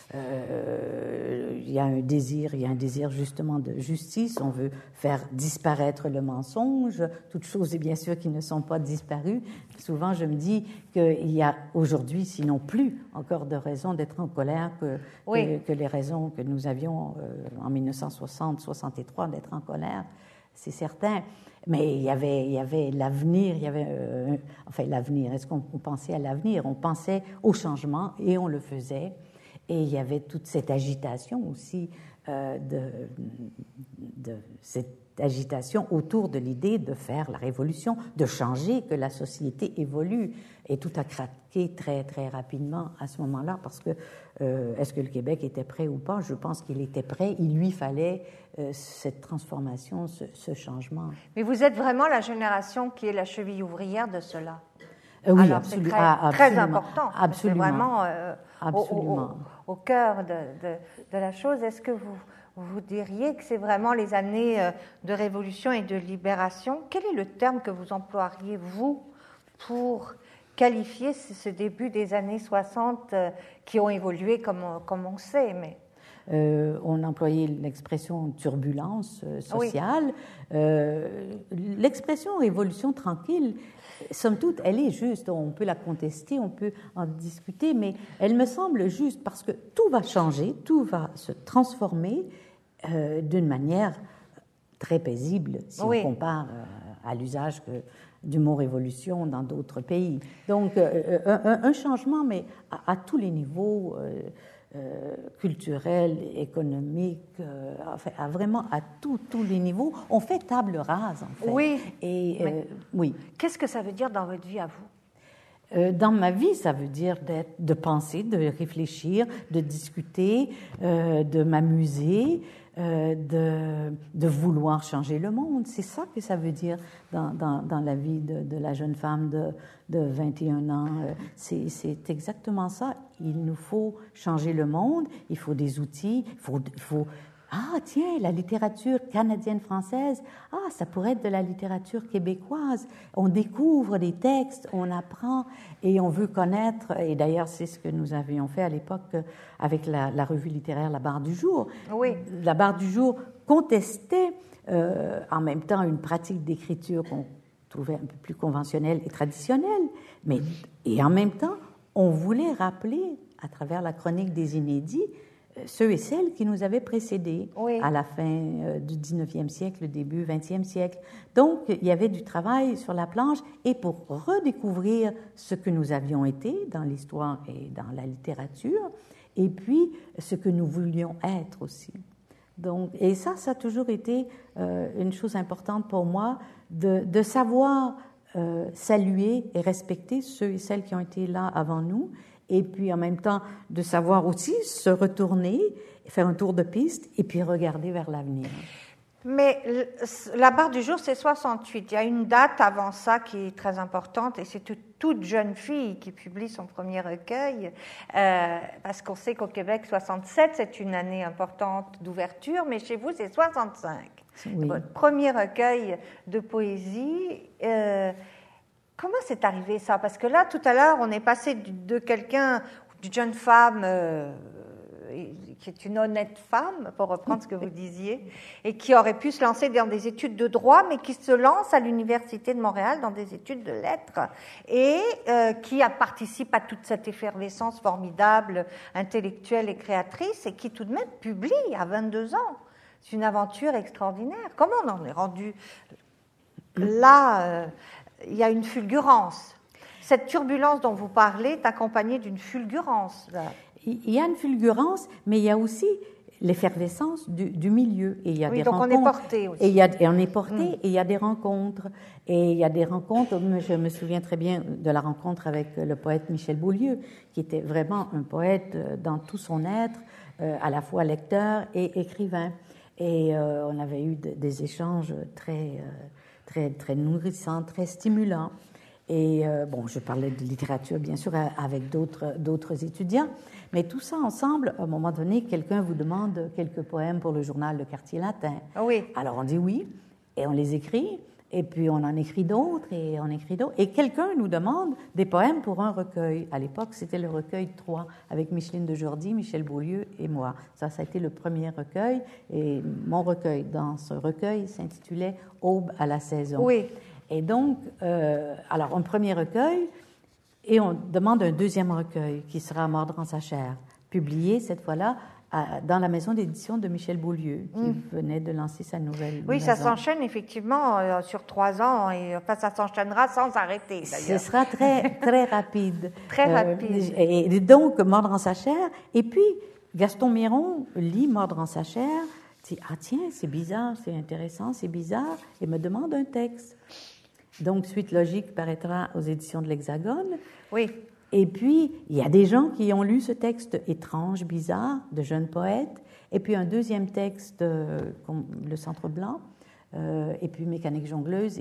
euh, il y a un désir, il y a un désir justement de justice. On veut faire disparaître le mensonge. Toutes choses, bien sûr, qui ne sont pas disparues. Souvent, je me dis qu'il y a aujourd'hui, sinon plus, encore de raisons d'être en colère que, oui. que, que les raisons que nous avions euh, en mille neuf cent soixante soixante-trois d'être en colère. C'est certain. Mais il y avait, il y avait l'avenir, il y avait, euh, enfin l'avenir, est-ce qu'on pensait à l'avenir? On pensait au changement et on le faisait. Et il y avait toute cette agitation aussi, euh, de, de cette agitation autour de l'idée de faire la révolution, de changer, que la société évolue. Et tout a craqué très, très rapidement à ce moment-là, parce que euh, est-ce que le Québec était prêt ou pas? Je pense qu'il était prêt. Il lui fallait euh, cette transformation, ce, ce changement. Mais vous êtes vraiment la génération qui est la cheville ouvrière de cela? Euh, oui, Alors absolu- c'est très, ah, très absolument, important. absolument. C'est vraiment euh, Absolument. Au, au, au cœur de, de, de la chose. Est-ce que vous, vous diriez que c'est vraiment les années de révolution et de libération? Quel est le terme que vous emploieriez, vous, pour qualifier ce début des années soixante euh, qui ont évolué comme on, comme on sait, mais... Euh, on employait l'expression turbulence euh, sociale. Oui. Euh, l'expression révolution tranquille, somme toute, elle est juste. On peut la contester, on peut en discuter, mais elle me semble juste parce que tout va changer, tout va se transformer euh, d'une manière très paisible si oui. on compare euh, à l'usage que, du mot révolution dans d'autres pays. Donc, euh, un, un changement, mais à, à tous les niveaux. Euh, Euh, culturel, économique, euh, enfin, à vraiment à tous les niveaux. On fait table rase, en fait. Oui. Et, euh, oui. Qu'est-ce que ça veut dire dans votre vie à vous? Euh, dans ma vie, ça veut dire d'être, de penser, de réfléchir, de discuter, euh, de m'amuser, euh, de, de vouloir changer le monde. C'est ça que ça veut dire dans, dans, dans la vie de, de la jeune femme de, de vingt et un ans. C'est, c'est exactement ça. Il nous faut changer le monde, il faut des outils, il faut... Il faut ah, tiens, la littérature canadienne-française, ah, ça pourrait être de la littérature québécoise. On découvre des textes, on apprend et on veut connaître. Et d'ailleurs, c'est ce que nous avions fait à l'époque avec la, la revue littéraire La Barre du Jour. Oui. La Barre du Jour contestait euh, en même temps une pratique d'écriture qu'on trouvait un peu plus conventionnelle et traditionnelle, mais et en même temps, on voulait rappeler, à travers la chronique des inédits, ceux et celles qui nous avaient précédés oui. à la fin euh, du dix-neuvième siècle, début vingtième siècle. Donc, il y avait du travail sur la planche et pour redécouvrir ce que nous avions été dans l'histoire et dans la littérature, et puis ce que nous voulions être aussi. Donc, et ça, ça a toujours été euh, une chose importante pour moi, de, de savoir euh, saluer et respecter ceux et celles qui ont été là avant nous, et puis en même temps de savoir aussi se retourner, faire un tour de piste et puis regarder vers l'avenir. Mais la barre du jour, c'est soixante-huit. Il y a une date avant ça qui est très importante et c'est toute, toute jeune fille qui publie son premier recueil euh, parce qu'on sait qu'au Québec, soixante-sept, c'est une année importante d'ouverture, mais chez vous, c'est soixante-cinq. Oui. Votre premier recueil de poésie... Euh, Comment c'est arrivé ça? Parce que là, tout à l'heure, on est passé de quelqu'un, d'une jeune femme euh, qui est une honnête femme, pour reprendre ce que vous disiez, et qui aurait pu se lancer dans des études de droit, mais qui se lance à l'Université de Montréal dans des études de lettres, et euh, qui participe à toute cette effervescence formidable, intellectuelle et créatrice, et qui tout de même publie à vingt-deux ans. C'est une aventure extraordinaire. Comment on en est rendu là euh, il y a une fulgurance. Cette turbulence dont vous parlez est accompagnée d'une fulgurance. Il y a une fulgurance, mais il y a aussi l'effervescence du, du milieu. Et il y a oui, des donc rencontres. on est porté aussi. Et, il y a, et on est porté, mm. et il y a des rencontres. Et il y a des rencontres, je me souviens très bien de la rencontre avec le poète Michel Beaulieu, qui était vraiment un poète dans tout son être, euh, à la fois lecteur et écrivain. Et euh, on avait eu de, des échanges très... Euh, Très, très nourrissant, très stimulant. Et euh, bon, je parlais de littérature, bien sûr, avec d'autres, d'autres étudiants. Mais tout ça ensemble, à un moment donné, quelqu'un vous demande quelques poèmes pour le journal Le Quartier Latin. Oui. Alors on dit oui, et on les écrit, et puis on en écrit d'autres, et on écrit d'autres. Et quelqu'un nous demande des poèmes pour un recueil. À l'époque, c'était le recueil trois, avec Micheline Dejourdy, Michel Beaulieu et moi. Ça, ça a été le premier recueil, et mon recueil dans ce recueil s'intitulait « Aube à la saison ». Oui. Et donc, euh, alors, un premier recueil, et on demande un deuxième recueil, qui sera « Mordre en sa chair », publié cette fois-là dans la maison d'édition de Michel Beaulieu, qui mmh. venait de lancer sa nouvelle Oui, maison. ça s'enchaîne effectivement euh, sur trois ans, et enfin, ça s'enchaînera sans arrêter, d'ailleurs. Ce sera très, très rapide. Très euh, rapide. Et, et donc, Mordre en sa chair. Et puis, Gaston Miron lit Mordre en sa chair, dit « Ah tiens, c'est bizarre, c'est intéressant, c'est bizarre », et me demande un texte. Donc, Suite logique paraîtra aux éditions de l'Hexagone. Oui. Et puis, il y a des gens qui ont lu ce texte étrange, bizarre, de jeunes poètes, et puis un deuxième texte, euh, Le Centre Blanc, euh, et puis Mécanique jongleuse, et,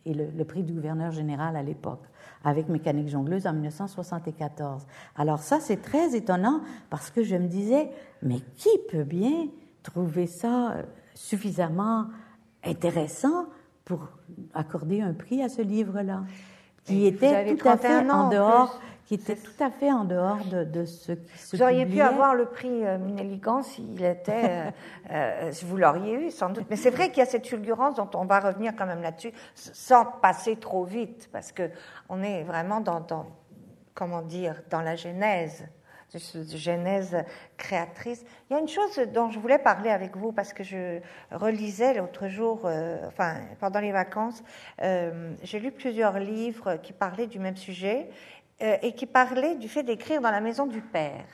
et le, le prix du gouverneur général à l'époque, avec Mécanique jongleuse en mille neuf cent soixante-quatorze. Alors ça, c'est très étonnant parce que je me disais, mais qui peut bien trouver ça suffisamment intéressant pour accorder un prix à ce livre-là, qui était tout à fait en dehors, qui était tout à fait en dehors de, de ce qui se Vous auriez publiait. pu avoir le prix euh, Minelligan s'il était, euh, euh, si vous l'auriez eu sans doute. Mais c'est vrai qu'il y a cette fulgurance dont on va revenir quand même là-dessus, sans passer trop vite, parce que on est vraiment dans, dans comment dire, dans la genèse. Genèse créatrice. Il y a une chose dont je voulais parler avec vous parce que je relisais l'autre jour, euh, enfin pendant les vacances, euh, j'ai lu plusieurs livres qui parlaient du même sujet euh, et qui parlaient du fait d'écrire dans la maison du père.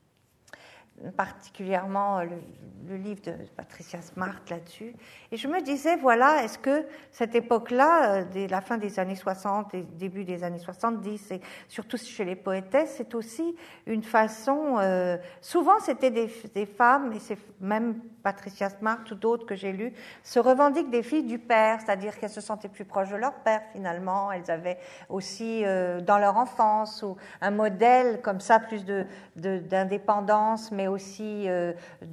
Particulièrement le, le livre de Patricia Smart là-dessus. Et je me disais, voilà, est-ce que cette époque-là, dès la fin des années soixante et début des années soixante-dix, et surtout chez les poétesses, c'est aussi une façon... Euh, souvent, c'était des, des femmes, et c'est même Patricia Smart ou d'autres que j'ai lus, se revendiquent des filles du père, c'est-à-dire qu'elles se sentaient plus proches de leur père, finalement. Elles avaient aussi, euh, dans leur enfance, ou un modèle comme ça, plus de, de, d'indépendance, mais aussi euh,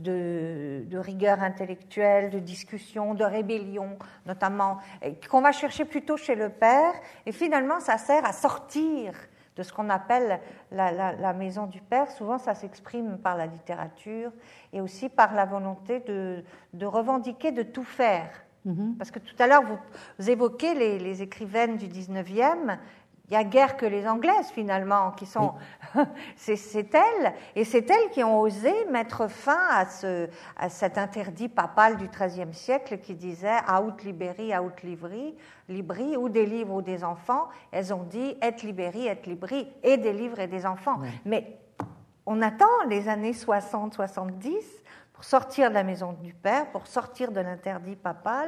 de, de rigueur intellectuelle, de discussion, de rébellion, notamment, qu'on va chercher plutôt chez le père. Et finalement, ça sert à sortir de ce qu'on appelle la, la, la maison du père. Souvent, ça s'exprime par la littérature et aussi par la volonté de, de revendiquer, de tout faire. Mm-hmm. Parce que tout à l'heure, vous, vous évoquez les, les écrivaines du dix-neuvième. Il n'y a guère que les Anglaises, finalement, qui sont... Oui. c'est, c'est elles, et c'est elles qui ont osé mettre fin à, ce, à cet interdit papal du treizième siècle qui disait « out liberi, out libri », libri, ou des livres ou des enfants. Elles ont dit « et liberi, et libri », et des livres et des enfants. Oui. Mais on attend les années soixante soixante-dix pour sortir de la maison du père, pour sortir de l'interdit papal.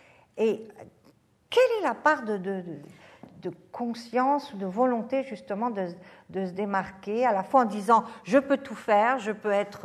Et quelle est la part de... de, de de conscience, de volonté justement de, de se démarquer, à la fois en disant « je peux tout faire, je peux être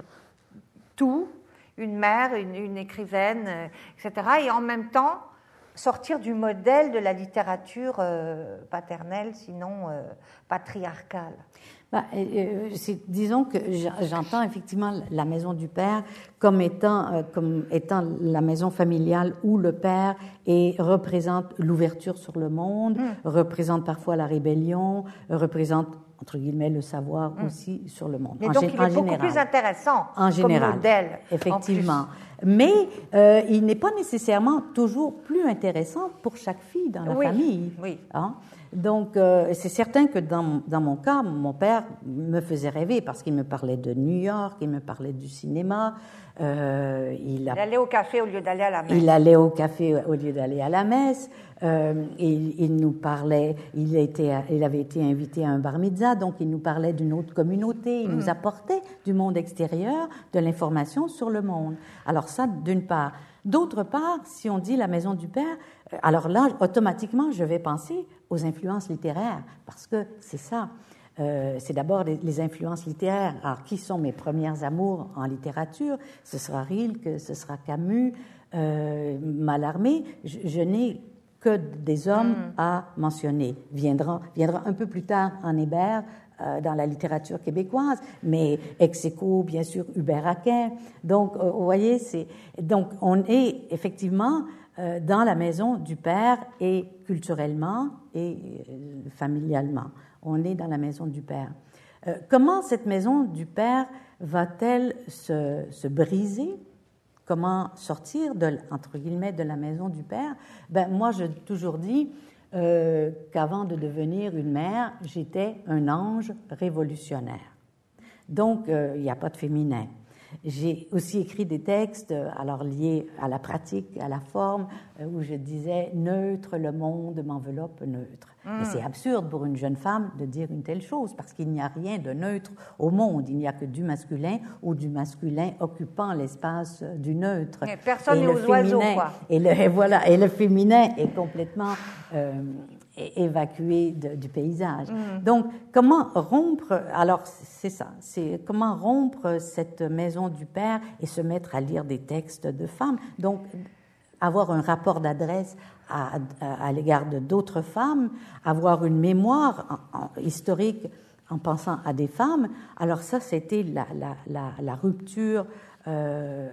tout, une mère, une, une écrivaine, et cetera » et en même temps sortir du modèle de la littérature euh, paternelle, sinon euh, patriarcale. Ben, euh, c'est, disons que j'entends effectivement la maison du père comme étant, euh, comme étant la maison familiale où le père est, représente l'ouverture sur le monde, mmh. représente parfois la rébellion, représente entre guillemets le savoir mmh. aussi sur le monde. Mais en donc gé- il est beaucoup général. plus intéressant en général, comme modèle. Effectivement. Mais euh, il n'est pas nécessairement toujours plus intéressant pour chaque fille dans la oui. famille. Oui. Hein? Donc, euh, c'est certain que dans, dans mon cas, mon père me faisait rêver parce qu'il me parlait de New York, il me parlait du cinéma. Euh, il, a, il allait au café au lieu d'aller à la messe. Il allait au café au lieu d'aller à la messe. Euh, il, il nous parlait, il, était, il avait été invité à un bar mitzvah, donc il nous parlait d'une autre communauté, il mmh. nous apportait du monde extérieur, de l'information sur le monde. Alors ça, d'une part. D'autre part, si on dit la maison du père, alors là, automatiquement, je vais penser aux influences littéraires, parce que c'est ça. Euh, c'est d'abord les, les influences littéraires. Alors, qui sont mes premières amours en littérature? Ce sera Rilke, ce sera Camus, euh, Mallarmé. Je, je n'ai que des hommes mmh. à mentionner. Viendra, viendra un peu plus tard en Hébert, euh, dans la littérature québécoise, mais ex aequo, bien sûr, Hubert Aquin. Donc, euh, vous voyez, c'est, donc on est effectivement euh, dans la maison du père et culturellement et euh, familialement. On est dans la maison du père. Euh, comment cette maison du père va-t-elle se, se briser? Comment sortir, de, entre guillemets, de la maison du père? Ben, moi, j'ai toujours dit euh, qu'avant de devenir une mère, j'étais un ange révolutionnaire. Donc, euh, il n'y a pas de féminin. J'ai aussi écrit des textes alors liés à la pratique, à la forme, où je disais « neutre, le monde m'enveloppe neutre ». Mmh. Et c'est absurde pour une jeune femme de dire une telle chose, parce qu'il n'y a rien de neutre au monde. Il n'y a que du masculin ou du masculin occupant l'espace du neutre. Et personne n'est aux oiseaux, quoi. Et le, et voilà, et le féminin est complètement euh, évacué de, du paysage. Mmh. Donc, comment rompre, alors c'est ça, c'est comment rompre cette maison du père et se mettre à lire des textes de femmes. Donc, avoir un rapport d'adresse à, à, à l'égard de d'autres femmes, avoir une mémoire en, en, historique en pensant à des femmes. Alors ça, c'était la, la, la, la rupture, euh,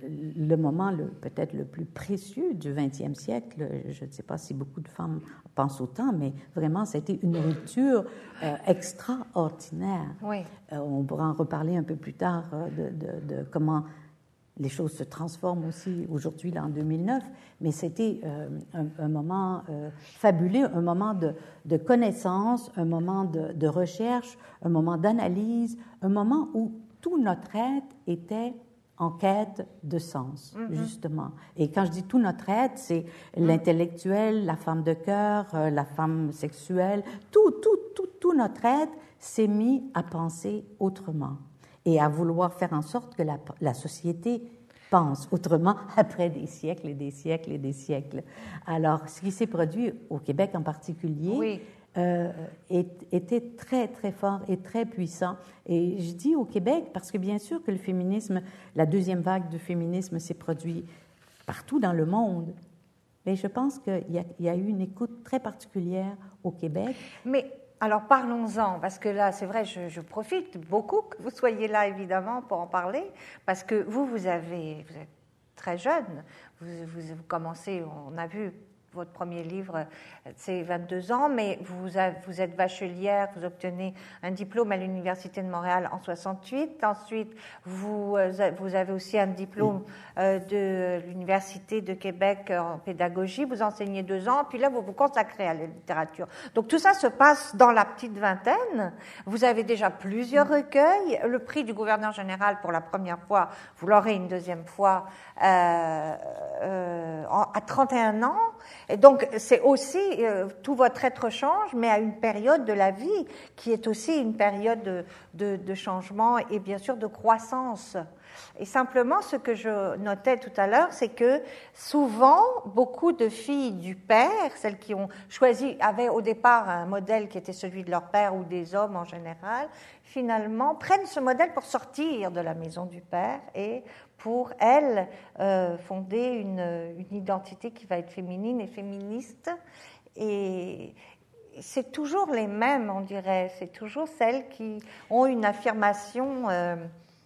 le moment le, peut-être le plus précieux du vingtième siècle. Je ne sais pas si beaucoup de femmes pensent autant, mais vraiment, c'était une rupture euh, extraordinaire. Oui. Euh, on pourra en reparler un peu plus tard euh, de, de, de comment les choses se transforment aussi aujourd'hui, là, en deux mille neuf, mais c'était euh, un, un moment euh, fabuleux, un moment de, de connaissance, un moment de, de recherche, un moment d'analyse, un moment où tout notre être était en quête de sens, mm-hmm. justement. Et quand je dis tout notre être, c'est mm-hmm. l'intellectuel, la femme de cœur, euh, la femme sexuelle, tout, tout, tout, tout notre être s'est mis à penser autrement et à vouloir faire en sorte que la, la société pense autrement après des siècles et des siècles et des siècles. Alors, ce qui s'est produit au Québec en particulier oui. euh, est, était très, très fort et très puissant. Et je dis au Québec parce que bien sûr que le féminisme, la deuxième vague du féminisme s'est produite partout dans le monde. Mais je pense qu'il y a, il y a eu une écoute très particulière au Québec. Mais... Alors parlons-en, parce que là, c'est vrai, je, je profite beaucoup que vous soyez là, évidemment, pour en parler, parce que vous, vous, avez, vous êtes très jeune, vous, vous, vous commencez, on a vu votre premier livre, c'est vingt-deux ans, mais vous, avez, vous êtes bachelière, vous obtenez un diplôme à l'Université de Montréal en soixante-huit. Ensuite, vous, vous avez aussi un diplôme euh, de l'Université de Québec en pédagogie. Vous enseignez deux ans, puis là, vous vous consacrez à la littérature. Donc, tout ça se passe dans la petite vingtaine. Vous avez déjà plusieurs recueils. Le prix du gouverneur général, pour la première fois, vous l'aurez une deuxième fois euh, euh, à trente et un ans. Et donc, c'est aussi, euh, tout votre être change, mais à une période de la vie qui est aussi une période de, de, de changement et bien sûr de croissance. Et simplement, ce que je notais tout à l'heure, c'est que souvent, beaucoup de filles du père, celles qui ont choisi, avaient au départ un modèle qui était celui de leur père ou des hommes en général, finalement, prennent ce modèle pour sortir de la maison du père et pour, elles, euh, fonder une, une identité qui va être féminine et féministe. Et c'est toujours les mêmes, on dirait. C'est toujours celles qui ont une affirmation... Euh,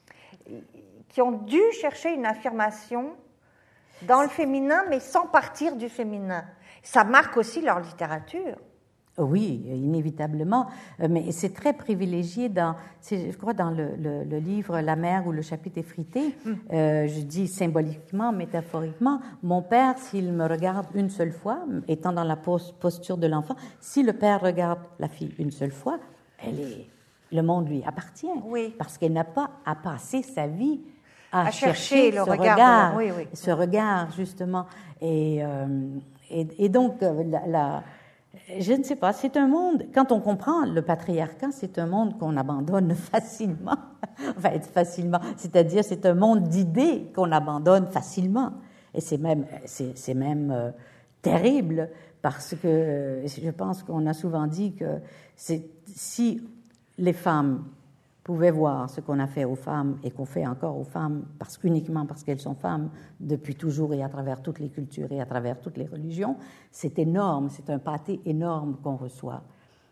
qui ont dû chercher une affirmation dans le féminin, mais sans partir du féminin. Ça marque aussi leur littérature. Oui, inévitablement, mais c'est très privilégié dans, je crois, dans le, le, le livre La mère ou le chapitre effrité. Mm. Euh, je dis symboliquement, métaphoriquement, mon père, s'il me regarde une seule fois, étant dans la posture de l'enfant, si le père regarde la fille une seule fois, elle est, le monde lui appartient, oui. parce qu'elle n'a pas à passer sa vie à, à chercher, chercher le ce regard, regard, oui, oui. ce regard justement. Et, euh, et, et donc, la, la, je ne sais pas, c'est un monde, quand on comprend le patriarcat, c'est un monde qu'on abandonne facilement, enfin facilement, c'est-à-dire c'est un monde d'idées qu'on abandonne facilement. Et c'est même, c'est, c'est même euh, terrible, parce que je pense qu'on a souvent dit que c'est, si les femmes pouvaient voir ce qu'on a fait aux femmes et qu'on fait encore aux femmes, parce uniquement parce qu'elles sont femmes depuis toujours et à travers toutes les cultures et à travers toutes les religions, c'est énorme, c'est un pâté énorme qu'on reçoit.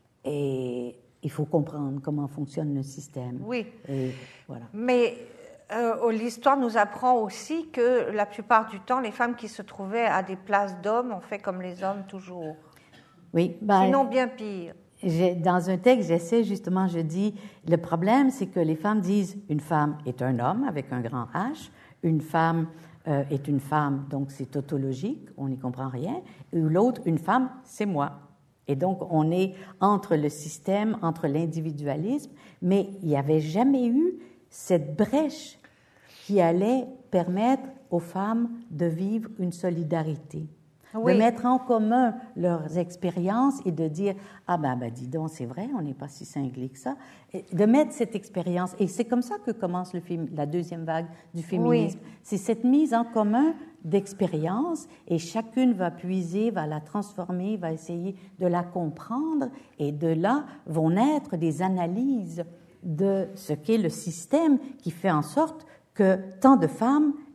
Et il faut comprendre comment fonctionne le système. Oui, et voilà. Mais euh, l'histoire nous apprend aussi que la plupart du temps, les femmes qui se trouvaient à des places d'hommes ont fait comme les hommes toujours. Oui, ben, sinon bien pire. J'ai, dans un texte, j'essaie justement, je dis, le problème, c'est que les femmes disent une femme est un homme avec un grand H, une femme euh, est une femme, donc c'est tautologique, on n'y comprend rien, ou l'autre, une femme, c'est moi. Et donc, on est entre le système, entre l'individualisme, mais il n'y avait jamais eu cette brèche qui allait permettre aux femmes de vivre une solidarité. Oui. De mettre en commun leurs expériences et de dire « Ah ben, ben dis donc, c'est vrai, on n'est pas si cinglé que ça. » De mettre cette expérience. Et c'est comme ça que commence le film, la deuxième vague du féminisme. Oui. C'est cette mise en commun d'expériences et chacune va puiser, va la transformer, va essayer de la comprendre et de là vont naître des analyses de ce qu'est le système qui fait en sorte que tant de femmes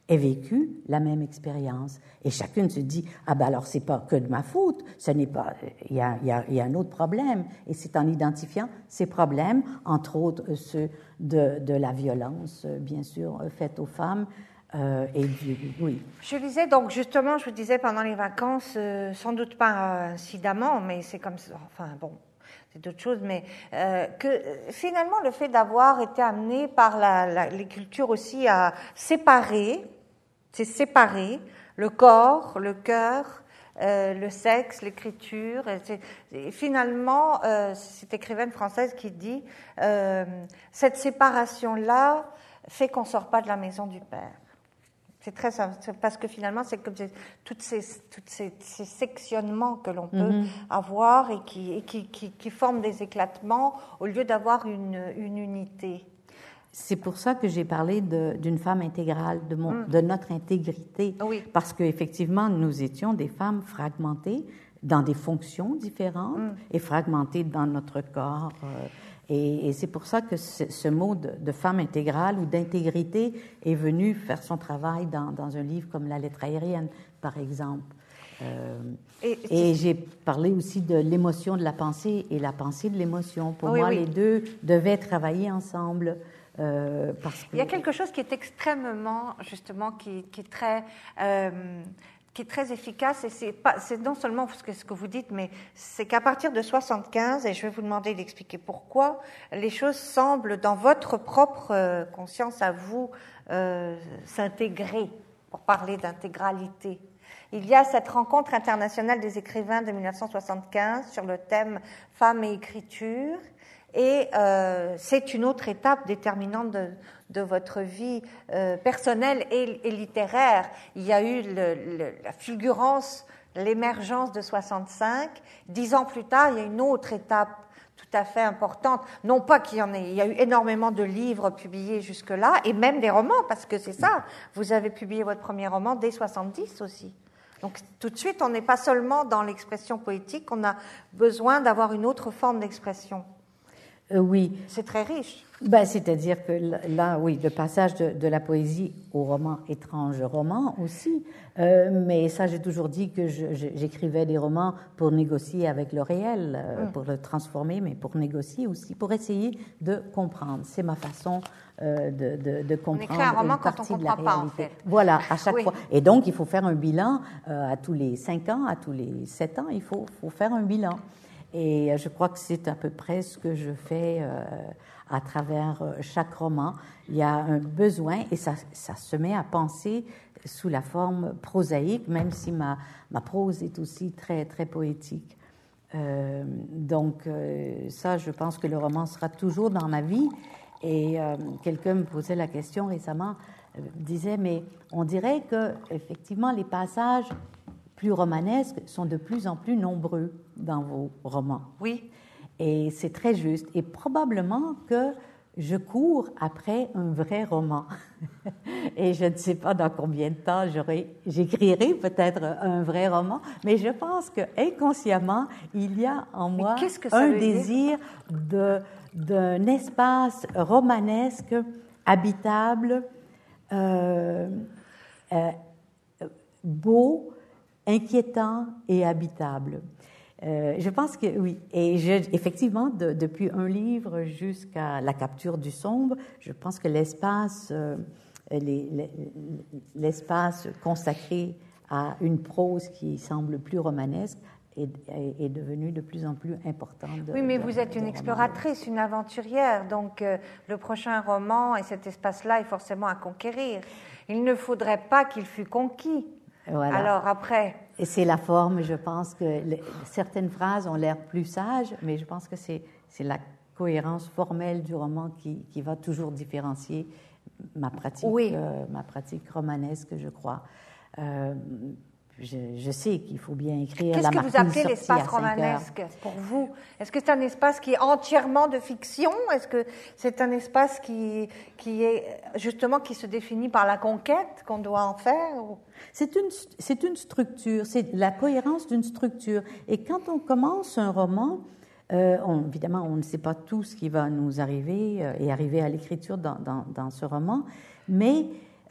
ait vécu la même expérience. Et chacune se dit, ah ben alors c'est pas que de ma faute, ce n'est pas, il y a, il y a, il y a un autre problème. Et c'est en identifiant ces problèmes, entre autres ceux de, de la violence, bien sûr, faite aux femmes, euh, et du, oui. Je lisais donc justement, je vous disais pendant les vacances, euh, sans doute pas incidemment, mais c'est comme ça, enfin bon, c'est d'autres choses, mais euh, que finalement le fait d'avoir été amené par la, la, les cultures aussi à séparer, c'est séparer le corps, le cœur, euh, le sexe, l'écriture. C'est, et finalement, euh, c'est cette écrivaine française qui dit euh, cette séparation-là fait qu'on ne sort pas de la maison du père. C'est très c'est parce que finalement, c'est comme toutes ces, toutes ces, ces sectionnements que l'on peut mm-hmm. avoir et, qui, et qui, qui, qui forment des éclatements au lieu d'avoir une, une unité. C'est pour ça que j'ai parlé de, d'une femme intégrale, de, mon, mm. de notre intégrité, oui. parce qu'effectivement, nous étions des femmes fragmentées dans des fonctions différentes mm. et fragmentées dans notre corps. Euh, et, et c'est pour ça que ce, ce mot de, de femme intégrale ou d'intégrité est venu faire son travail dans, dans un livre comme La lettre aérienne, par exemple. Euh, et, et j'ai parlé aussi de l'émotion de la pensée et la pensée de l'émotion. Pour oui, moi, oui. les deux devaient travailler ensemble. Euh, parce que... Il y a quelque chose qui est extrêmement, justement, qui, qui, est, très, euh, qui est très efficace, et c'est, pas, c'est non seulement ce que, ce que vous dites, mais c'est qu'à partir de soixante-quinze, et je vais vous demander d'expliquer pourquoi, les choses semblent, dans votre propre conscience à vous, euh, s'intégrer, pour parler d'intégralité. Il y a cette rencontre internationale des écrivains de dix-neuf cent soixante-quinze sur le thème « Femmes et écriture », et euh, c'est une autre étape déterminante de, de votre vie euh, personnelle et, et littéraire. Il y a eu le, le, la fulgurance, l'émergence de soixante-cinq. Dix ans plus tard, il y a une autre étape tout à fait importante. Non pas qu'il y en ait, il y a eu énormément de livres publiés jusque-là, et même des romans, parce que c'est ça. Vous avez publié votre premier roman dès soixante-dix aussi. Donc tout de suite, on n'est pas seulement dans l'expression poétique, on a besoin d'avoir une autre forme d'expression. Euh, oui. C'est très riche. Ben, c'est-à-dire que là, oui, le passage de, de la poésie au roman, étrange roman aussi, euh, mais ça, j'ai toujours dit que je, je, j'écrivais des romans pour négocier avec le réel, euh, mm. pour le transformer, mais pour négocier aussi, pour essayer de comprendre. C'est ma façon euh, de, de, de comprendre. On écrit un roman une quand partie on ne de la comprend pas, réalité. en fait. Voilà, à chaque oui. fois. Et donc, il faut faire un bilan euh, à tous les cinq ans, à tous les sept ans, il faut, faut faire un bilan. Et je crois que c'est à peu près ce que je fais euh, à travers chaque roman. Il y a un besoin, et ça, ça se met à penser sous la forme prosaïque, même si ma, ma prose est aussi très, très poétique. Euh, donc euh, ça, je pense que le roman sera toujours dans ma vie. Et euh, quelqu'un me posait la question récemment, euh, disait, mais on dirait que effectivement les passages plus romanesques sont de plus en plus nombreux dans vos romans. Oui. Et c'est très juste. Et probablement que je cours après un vrai roman. Et je ne sais pas dans combien de temps j'aurai, j'écrirai peut-être un vrai roman, mais je pense que inconsciemment, il y a en moi un désir de, d'un espace romanesque, habitable, euh, euh, beau, inquiétant et habitable. Euh, je pense que oui. Et je, effectivement, de, depuis un livre jusqu'à La capture du sombre, je pense que l'espace, euh, les, les, l'espace consacré à une prose qui semble plus romanesque est, est, est devenu de plus en plus important. De, oui, mais de, vous êtes une exploratrice, une aventurière, donc euh, le prochain roman et cet espace-là est forcément à conquérir. Il ne faudrait pas qu'il fût conquis. Voilà. Alors après... Et c'est la forme, je pense que les, certaines phrases ont l'air plus sages, mais je pense que c'est, c'est la cohérence formelle du roman qui, qui va toujours différencier ma pratique, oui. euh, ma pratique romanesque, je crois. Euh, je, je sais qu'il faut bien écrire. Qu'est-ce la que vous appelez l'espace romanesque pour vous? Est-ce que c'est un espace qui est entièrement de fiction? Est-ce que c'est un espace qui, qui est justement qui se définit par la conquête qu'on doit en faire? C'est une, c'est une structure, c'est la cohérence d'une structure. Et quand on commence un roman, euh, on, évidemment, on ne sait pas tout ce qui va nous arriver euh, et arriver à l'écriture dans, dans, dans ce roman, mais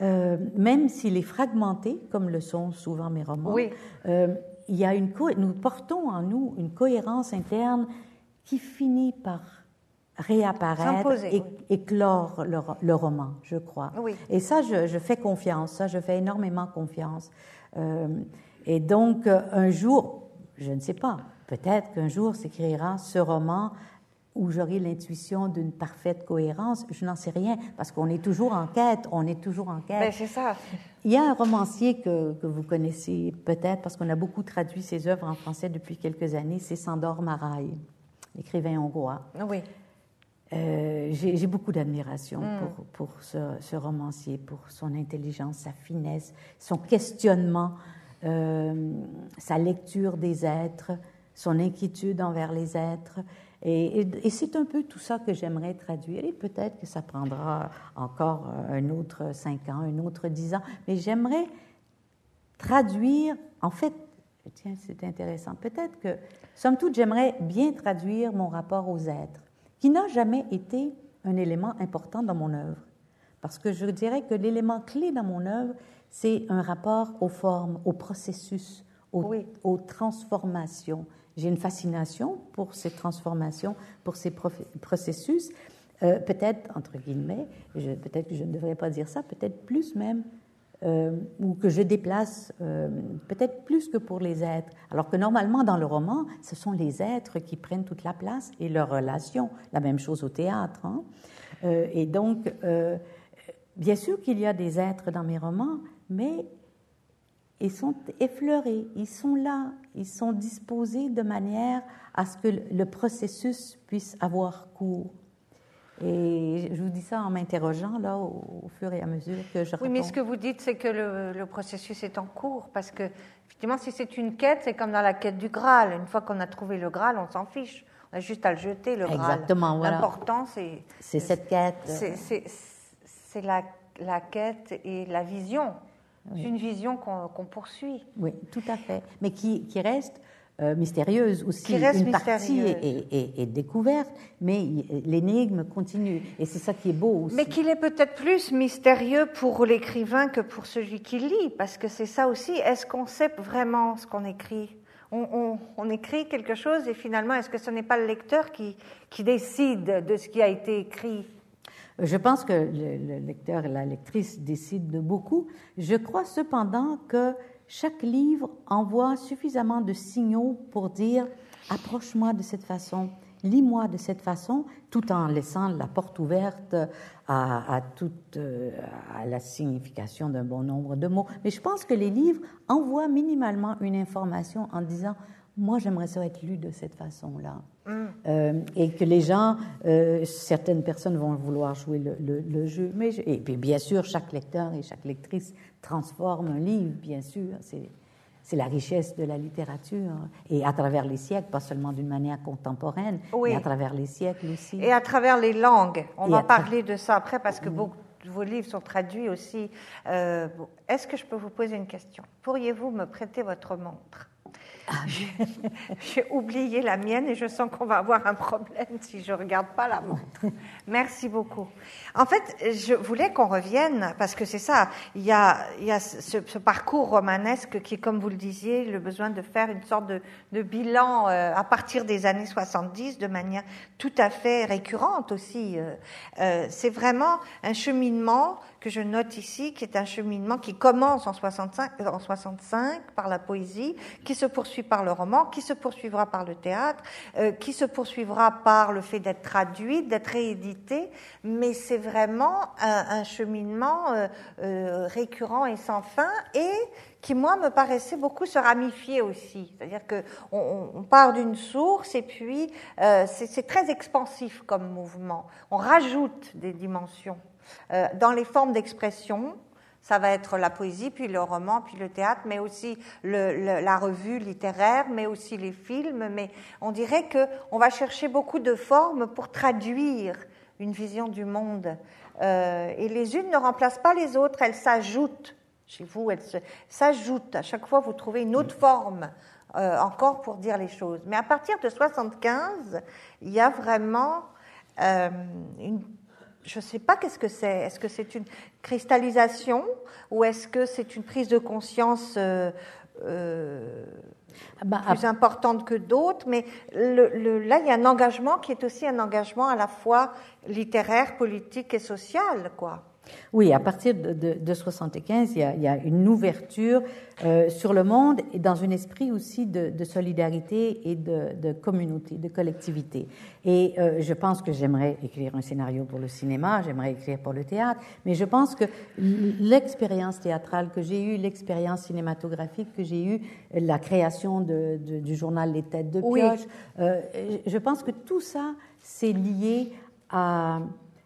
euh, même s'il est fragmenté, comme le sont souvent mes romans, oui. euh, il y a une co- nous portons en nous une cohérence interne qui finit par réapparaître et oui. éclore le, le roman, je crois. Oui. Et ça, je, je fais confiance, ça, je fais énormément confiance. Euh, et donc, un jour, je ne sais pas, peut-être qu'un jour s'écrira ce roman où j'aurai l'intuition d'une parfaite cohérence, je n'en sais rien, parce qu'on est toujours en quête, on est toujours en quête. Ben, c'est ça. Il y a un romancier que, que vous connaissez peut-être, parce qu'on a beaucoup traduit ses œuvres en français depuis quelques années, c'est Sándor Márai, l'écrivain hongrois. Oui. Euh, j'ai, j'ai beaucoup d'admiration mm. pour, pour ce, ce romancier, pour son intelligence, sa finesse, son questionnement, euh, sa lecture des êtres, son inquiétude envers les êtres. Et, et, et c'est un peu tout ça que j'aimerais traduire. Et peut-être que ça prendra encore un autre cinq ans, un autre dix ans. Mais j'aimerais traduire, en fait, tiens, c'est intéressant, peut-être que, somme toute, j'aimerais bien traduire mon rapport aux êtres, qui n'a jamais été un élément important dans mon œuvre. Parce que je dirais que l'élément clé dans mon œuvre, c'est un rapport aux formes, au processus, aux, oui. aux transformations. J'ai une fascination pour ces transformations, pour ces processus. Euh, peut-être, entre guillemets, je, peut-être que je ne devrais pas dire ça, peut-être plus même, euh, ou que je déplace, euh, peut-être plus que pour les êtres. Alors que normalement, dans le roman, ce sont les êtres qui prennent toute la place et leurs relations. La même chose au théâtre. Hein? Euh, et donc, euh, bien sûr qu'il y a des êtres dans mes romans, mais ils sont effleurés, ils sont là, ils sont disposés de manière à ce que le processus puisse avoir cours. Et je vous dis ça en m'interrogeant là au, au fur et à mesure que je réponds. Oui, mais ce que vous dites, c'est que le, le processus est en cours, parce que effectivement, si c'est une quête, c'est comme dans la quête du Graal. Une fois qu'on a trouvé le Graal, on s'en fiche. On a juste à le jeter, le Graal. Exactement, voilà. L'important, c'est... C'est cette quête. C'est, c'est, c'est la, la quête et la vision. Oui. C'est une vision qu'on, qu'on poursuit. Oui, tout à fait. Mais qui, qui reste euh, mystérieuse aussi. Qui reste une mystérieuse. Partie est, est, est découverte, mais l'énigme continue. Et c'est ça qui est beau aussi. Mais qu'il est peut-être plus mystérieux pour l'écrivain que pour celui qui lit, parce que c'est ça aussi. Est-ce qu'on sait vraiment ce qu'on écrit ? On, on, on écrit quelque chose et finalement, est-ce que ce n'est pas le lecteur qui, qui décide de ce qui a été écrit ? Je pense que le, le lecteur et la lectrice décident de beaucoup. Je crois cependant que chaque livre envoie suffisamment de signaux pour dire « approche-moi de cette façon, lis-moi de cette façon », tout en laissant la porte ouverte à, à, toute, à la signification d'un bon nombre de mots. Mais je pense que les livres envoient minimalement une information en disant « moi, j'aimerais ça être lu de cette façon-là ». Mm. Euh, et que les gens, euh, certaines personnes vont vouloir jouer le, le, le jeu. Mais je, et puis, bien sûr, chaque lecteur et chaque lectrice transforme un livre, bien sûr. C'est, c'est la richesse de la littérature. Et à travers les siècles, pas seulement d'une manière contemporaine, oui. mais à travers les siècles aussi. Et à travers les langues. On et va parler tra- de ça après parce que mm. beaucoup de vos livres sont traduits aussi. Euh, est-ce que je peux vous poser une question ? Pourriez-vous me prêter votre montre ? J'ai, j'ai oublié la mienne et je sens qu'on va avoir un problème si je ne regarde pas la montre. Merci beaucoup. En fait, je voulais qu'on revienne, parce que c'est ça, il y a, il y a ce, ce parcours romanesque qui, comme vous le disiez, le besoin de faire une sorte de, de bilan euh, à partir des années soixante-dix de manière tout à fait récurrente aussi. Euh, euh, c'est vraiment un cheminement que je note ici, qui est un cheminement qui commence en soixante-cinq, en soixante-cinq par la poésie, qui se poursuit par le roman, qui se poursuivra par le théâtre, euh, qui se poursuivra par le fait d'être traduit, d'être réédité, mais c'est vraiment un, un cheminement euh, euh, récurrent et sans fin, et qui, moi, me paraissait beaucoup se ramifier aussi. C'est-à-dire qu'on on part d'une source et puis euh, c'est, c'est très expansif comme mouvement. On rajoute des dimensions. Euh, dans les formes d'expression, ça va être la poésie, puis le roman, puis le théâtre, mais aussi le, le, la revue littéraire, mais aussi les films. Mais on dirait qu'on va chercher beaucoup de formes pour traduire une vision du monde. Euh, et les unes ne remplacent pas les autres, elles s'ajoutent. Chez vous, elles se, s'ajoutent. À chaque fois, vous trouvez une autre forme euh, encore pour dire les choses. Mais à partir de soixante-quinze, il y a vraiment euh, une je ne sais pas qu'est-ce que c'est. Est-ce que c'est une cristallisation ou est-ce que c'est une prise de conscience euh, euh, bah, plus importante que d'autres? Mais le, le, là, il y a un engagement qui est aussi un engagement à la fois littéraire, politique et social, quoi. Oui, à partir de, de, de soixante-quinze, il y, a, il y a une ouverture euh, sur le monde et dans un esprit aussi de, de solidarité et de, de communauté, de collectivité. Et euh, je pense que j'aimerais écrire un scénario pour le cinéma, j'aimerais écrire pour le théâtre, mais je pense que l'expérience théâtrale que j'ai eue, l'expérience cinématographique que j'ai eue, la création de, de, du journal Les Têtes de Pioche, oui. euh, je pense que tout ça, c'est lié à...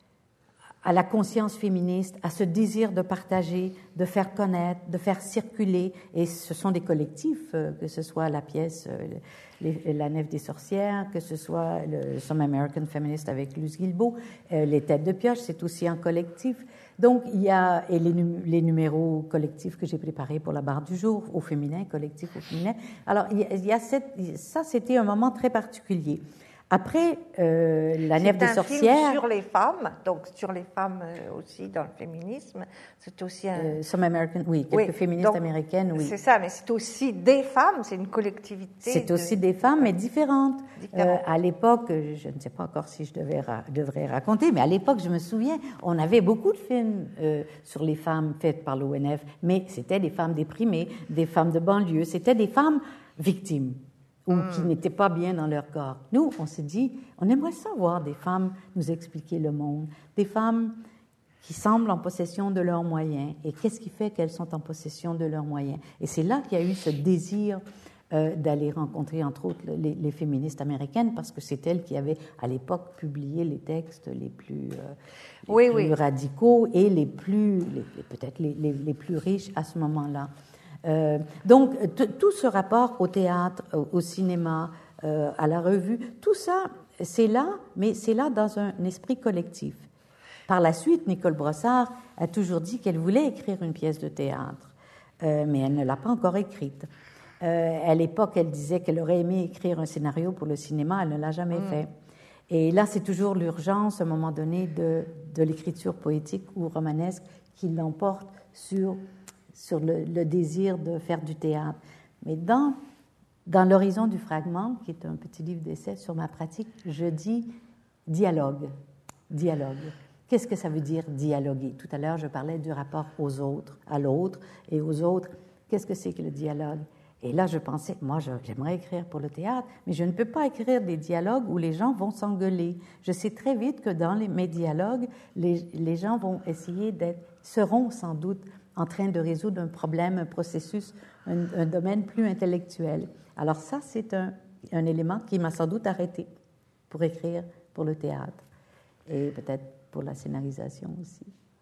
à la conscience féministe, à ce désir de partager, de faire connaître, de faire circuler. Et ce sont des collectifs, euh, que ce soit la pièce euh, les, La Nef des sorcières, que ce soit le Some American Feminist avec Luce Guilbeault, euh, Les Têtes de Pioche, c'est aussi un collectif. Donc, il y a et les, les numéros collectifs que j'ai préparés pour la barre du jour, au féminin, collectif au féminin. Alors, il y a, il y a cette, ça, c'était un moment très particulier. Après, euh, La Nef des sorcières... C'est un film sur les femmes, donc sur les femmes aussi dans le féminisme. C'est aussi un... Euh, Some American, oui, quelques oui, féministes donc, américaines, oui. C'est ça, mais c'est aussi des femmes, c'est une collectivité. C'est de... aussi des femmes, mais différentes. différentes. Euh, à l'époque, je ne sais pas encore si je devais ra- devrais raconter, mais à l'époque, je me souviens, on avait beaucoup de films euh, sur les femmes faits par l'O N F, mais c'était des femmes déprimées, des femmes de banlieue, c'était des femmes victimes. ou mmh. qui n'étaient pas bien dans leur corps. Nous, on s'est dit, on aimerait savoir des femmes nous expliquer le monde, des femmes qui semblent en possession de leurs moyens, et qu'est-ce qui fait qu'elles sont en possession de leurs moyens. Et c'est là qu'il y a eu ce désir euh, d'aller rencontrer, entre autres, les, les féministes américaines, parce que c'est elles qui avaient, à l'époque, publié les textes les plus, euh, les oui, plus oui. radicaux et les plus, les, peut-être les, les, les plus riches à ce moment-là. Euh, donc, t- tout ce rapport au théâtre, au, au cinéma, euh, à la revue, tout ça, c'est là, mais c'est là dans un esprit collectif. Par la suite, Nicole Brossard a toujours dit qu'elle voulait écrire une pièce de théâtre, euh, mais elle ne l'a pas encore écrite. Euh, à l'époque, elle disait qu'elle aurait aimé écrire un scénario pour le cinéma, elle ne l'a jamais mmh. fait. Et là, c'est toujours l'urgence, à un moment donné, de, de l'écriture poétique ou romanesque qui l'emporte sur... sur le, le désir de faire du théâtre. Mais dans, dans l'horizon du fragment, qui est un petit livre d'essai sur ma pratique, je dis dialogue, dialogue. Qu'est-ce que ça veut dire dialoguer? Tout à l'heure, je parlais du rapport aux autres, à l'autre et aux autres. Qu'est-ce que c'est que le dialogue? Et là, je pensais, moi, je, j'aimerais écrire pour le théâtre, mais je ne peux pas écrire des dialogues où les gens vont s'engueuler. Je sais très vite que dans les, mes dialogues, les, les gens vont essayer d'être, seront sans doute en train de résoudre un problème, un processus, un, un domaine plus intellectuel. Alors ça, c'est un, un élément qui m'a sans doute arrêté pour écrire pour le théâtre et peut-être pour la scénarisation aussi.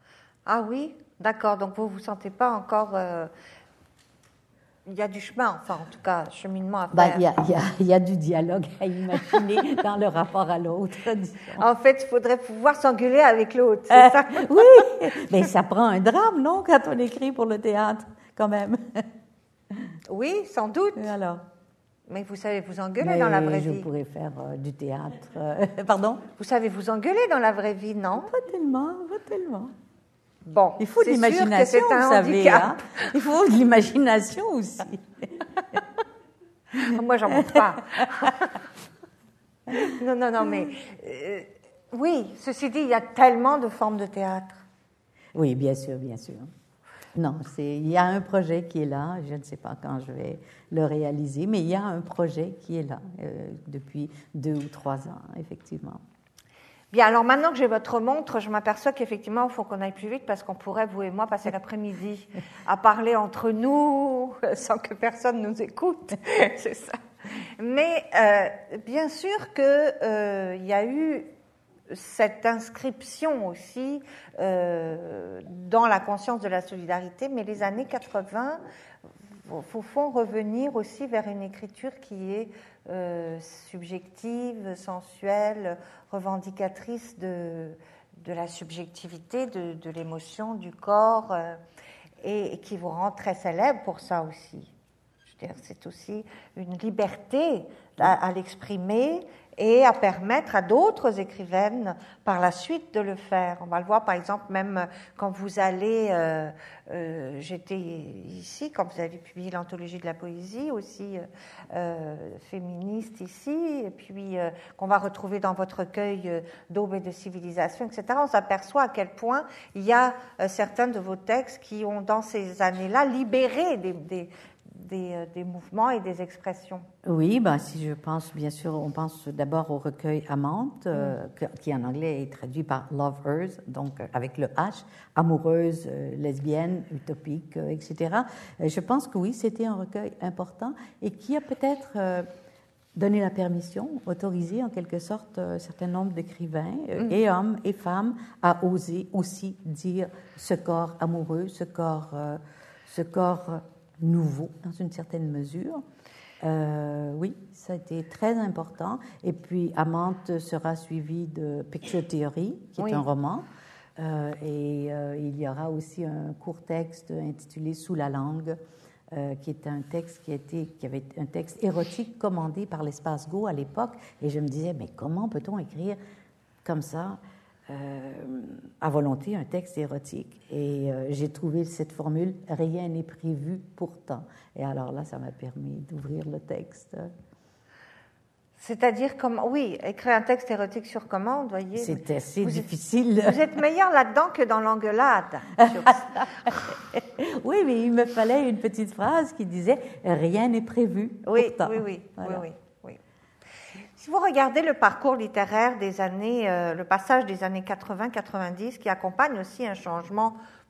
Ah oui, d'accord. Donc vous ne vous sentez pas encore... Euh... Il y a du chemin, enfin en tout cas, cheminement à faire. Ben, il, y a, il, y a, il y a du dialogue à imaginer dans le rapport à l'autre. Disons. En fait, il faudrait pouvoir s'engueuler avec l'autre, c'est euh, ça? Oui, mais ça prend un drame, non, quand on écrit pour le théâtre, quand même. Oui, sans doute. Et alors? Mais vous savez vous engueuler mais dans la vraie je vie. Je pourrais faire euh, du théâtre. Euh, pardon? Vous savez vous engueuler dans la vraie vie, non? Pas tellement, pas tellement. Bon, il faut de l'imagination, vous savez. Hein? Il faut de l'imagination aussi. Moi, j'en montre pas. non, non, non, mais... Euh, oui, ceci dit, il y a tellement de formes de théâtre. Oui, bien sûr, bien sûr. Non, c'est, il y a un projet qui est là. Je ne sais pas quand je vais le réaliser, mais il y a un projet qui est là euh, depuis deux ou trois ans, effectivement. Bien, alors maintenant que j'ai votre montre, je m'aperçois qu'effectivement, il faut qu'on aille plus vite parce qu'on pourrait, vous et moi, passer l'après-midi à parler entre nous sans que personne nous écoute. C'est ça. Mais euh, bien sûr qu'il euh, y a eu cette inscription aussi euh, dans la conscience de la solidarité, mais les années quatre-vingts vous font revenir aussi vers une écriture qui est euh, subjective, sensuelle, revendicatrice de, de la subjectivité, de, de l'émotion, du corps, euh, et, et qui vous rend très célèbre pour ça aussi. Je veux dire, c'est aussi une liberté à, à l'exprimer et à permettre à d'autres écrivaines par la suite de le faire. On va le voir par exemple même quand vous allez, euh, euh, j'étais ici, quand vous avez publié l'anthologie de la poésie aussi euh, féministe ici, et puis euh, qu'on va retrouver dans votre recueil euh, d'Aube et de civilisation, et cetera. On s'aperçoit à quel point il y a euh, certains de vos textes qui ont dans ces années-là libéré des, des Des, des mouvements et des expressions. Oui, ben, si je pense, bien sûr, on pense d'abord au recueil Amante, euh, mm. qui en anglais est traduit par Lovers, donc avec le H, amoureuse, euh, lesbienne, utopique, euh, et cetera. Et je pense que oui, c'était un recueil important et qui a peut-être euh, donné la permission, autorisé en quelque sorte un certain nombre d'écrivains, euh, mm. et hommes et femmes, à oser aussi dire ce corps amoureux, ce corps, euh, ce corps nouveau dans une certaine mesure. Euh, oui, ça a été très important. Et puis, Amante sera suivi de Picture Theory, qui oui. est un roman. Euh, et euh, il y aura aussi un court texte intitulé Sous la langue, euh, qui est un texte qui, a été, qui avait un texte érotique commandé par l'Espace Go à l'époque. Et je me disais, mais comment peut-on écrire comme ça Euh, à volonté un texte érotique. Et euh, j'ai trouvé cette formule « rien n'est prévu pourtant ». Et alors là, ça m'a permis d'ouvrir le texte. C'est-à-dire, comme, oui, écrire un texte érotique sur commande, voyez. C'est assez vous difficile. Êtes, vous êtes meilleur là-dedans que dans l'engueulade. Oui, mais il me fallait une petite phrase qui disait « rien n'est prévu oui, pourtant ». Oui, oui, voilà. oui, oui. Si vous regardez le parcours littéraire des années, euh, le passage des années quatre-vingts quatre-vingt-dix, qui accompagne aussi un changement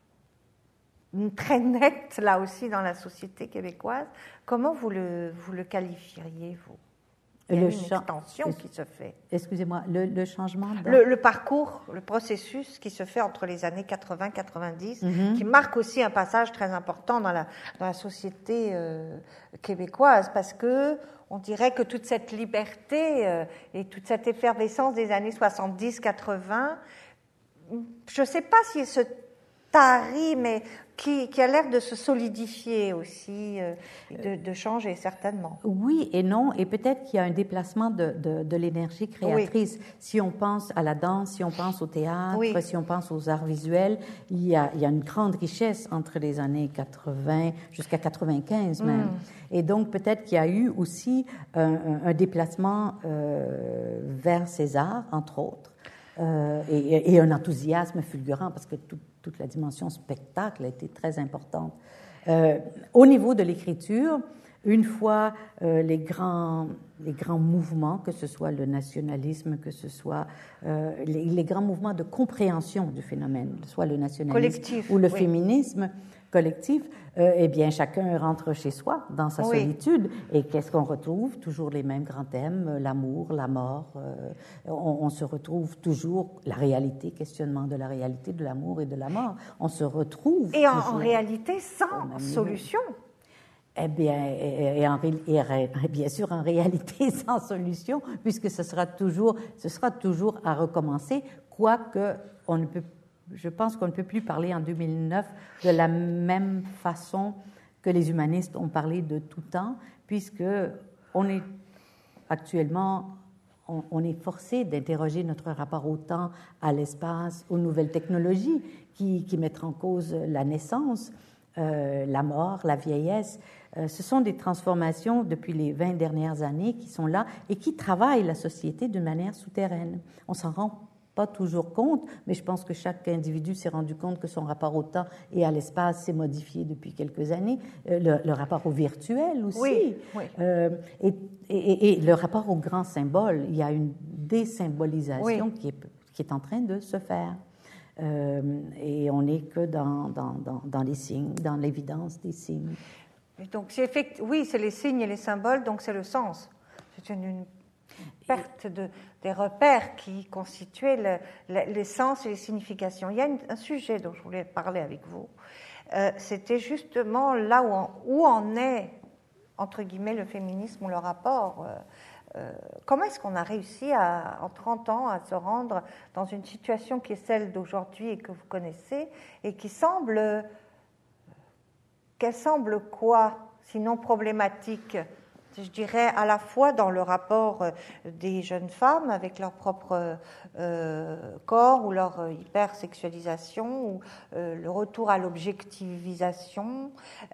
très net, là aussi, dans la société québécoise, comment vous le, vous le qualifieriez, vous ? Il y a le une cha- extension qui se fait. Excusez-moi, le, le changement dans... le, le parcours, le processus qui se fait entre les années quatre-vingts quatre-vingt-dix, mm-hmm. qui marque aussi un passage très important dans la, dans la société euh, québécoise, parce que on dirait que toute cette liberté euh, et toute cette effervescence des années soixante-dix quatre-vingts, je ne sais pas si elle se tarit, mais qui, qui a l'air de se solidifier aussi, euh, et de, de changer certainement. Oui et non, et peut-être qu'il y a un déplacement de, de, de l'énergie créatrice. Oui. Si on pense à la danse, si on pense au théâtre, oui. si on pense aux arts visuels, il y a, il y a une grande richesse entre les années quatre-vingts jusqu'à quatre-vingt-quinze même. Mm. Et donc peut-être qu'il y a eu aussi un, un, un déplacement euh, vers ces arts, entre autres, euh, et, et un enthousiasme fulgurant, parce que tout toute la dimension spectacle a été très importante. Euh, au niveau de l'écriture, une fois euh, les, grands, les grands mouvements, que ce soit le nationalisme, que ce soit euh, les, les grands mouvements de compréhension du phénomène, soit le nationalisme collectif, ou le oui. féminisme collectif, euh, eh bien, chacun rentre chez soi, dans sa oui. solitude. Et qu'est-ce qu'on retrouve? Toujours les mêmes grands thèmes, l'amour, la mort. Euh, on, on se retrouve toujours, la réalité, questionnement de la réalité, de l'amour et de la mort. On se retrouve Et en, en réalité, sans solution. Eh bien, et, et, en, et, et bien sûr, en réalité, sans solution, puisque ce sera toujours, ce sera toujours à recommencer, quoique on ne peut Je pense qu'on ne peut plus parler en deux mille neuf de la même façon que les humanistes ont parlé de tout temps, puisque on est actuellement, on, on est forcé d'interroger notre rapport au temps, à l'espace, aux nouvelles technologies qui, qui mettent en cause la naissance, euh, la mort, la vieillesse. Euh, ce sont des transformations depuis les vingt dernières années qui sont là et qui travaillent la société d'une manière souterraine. On s'en rend pas toujours compte, mais je pense que chaque individu s'est rendu compte que son rapport au temps et à l'espace s'est modifié depuis quelques années, euh, le, le rapport au virtuel aussi, oui, oui. Euh, et, et, et le rapport aux grands symboles. Il y a une désymbolisation oui. qui, est, qui est en train de se faire. Euh, et on n'est que dans, dans, dans, dans les signes, dans l'évidence des signes. Et donc, c'est effect... oui, c'est les signes et les symboles, donc c'est le sens. C'est une, une perte de, des repères qui constituaient le, le, les sens et les significations. Il y a une, un sujet dont je voulais parler avec vous. Euh, c'était justement là où, on, où en est, entre guillemets, le féminisme ou le rapport. Euh, euh, comment est-ce qu'on a réussi à, en trente ans à se rendre dans une situation qui est celle d'aujourd'hui et que vous connaissez et qui semble... Qu'elle semble quoi, sinon problématique, je dirais, à la fois dans le rapport des jeunes femmes avec leur propre euh, corps ou leur hypersexualisation ou euh, le retour à l'objectivisation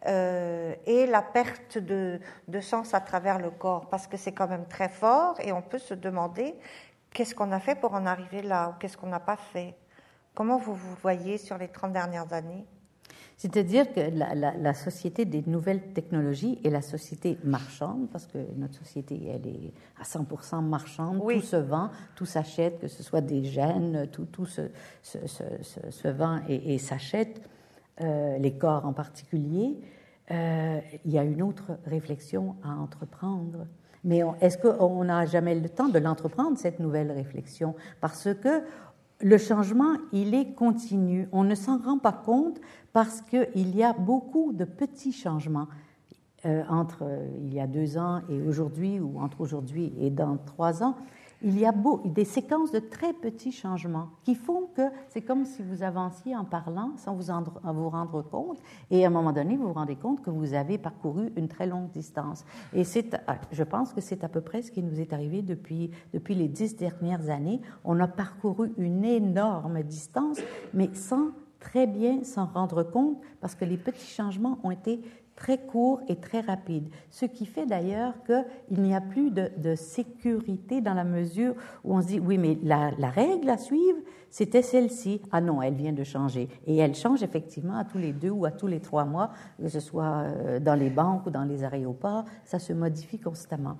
euh, et la perte de, de sens à travers le corps, parce que c'est quand même très fort et on peut se demander qu'est-ce qu'on a fait pour en arriver là ou qu'est-ce qu'on n'a pas fait. Comment vous vous voyez sur les trente dernières années ? C'est-à-dire que la, la, la société des nouvelles technologies est la société marchande, parce que notre société, elle est à cent pour cent marchande, oui. Tout se vend, tout s'achète, que ce soit des gènes, tout, tout se, se, se, se, se vend et, et s'achète, euh, les corps en particulier. Euh, il y a une autre réflexion à entreprendre. Mais on, est-ce qu'on n'a jamais le temps de l'entreprendre, cette nouvelle réflexion? Parce que le changement, il est continu. On ne s'en rend pas compte parce qu'il y a beaucoup de petits changements euh, entre euh, il y a deux ans et aujourd'hui, ou entre aujourd'hui et dans trois ans. Il y a beau, des séquences de très petits changements qui font que c'est comme si vous avanciez en parlant sans vous en, en vous rendre compte. Et à un moment donné, vous vous rendez compte que vous avez parcouru une très longue distance. Et c'est, je pense que c'est à peu près ce qui nous est arrivé depuis, depuis les dix dernières années. On a parcouru une énorme distance, mais sans très bien s'en rendre compte, parce que les petits changements ont été très court et très rapide, ce qui fait d'ailleurs qu'il n'y a plus de, de sécurité dans la mesure où on se dit, oui, mais la, la règle à suivre, c'était celle-ci. Ah non, elle vient de changer. Et elle change effectivement à tous les deux ou à tous les trois mois, que ce soit dans les banques ou dans les aéroports, ça se modifie constamment.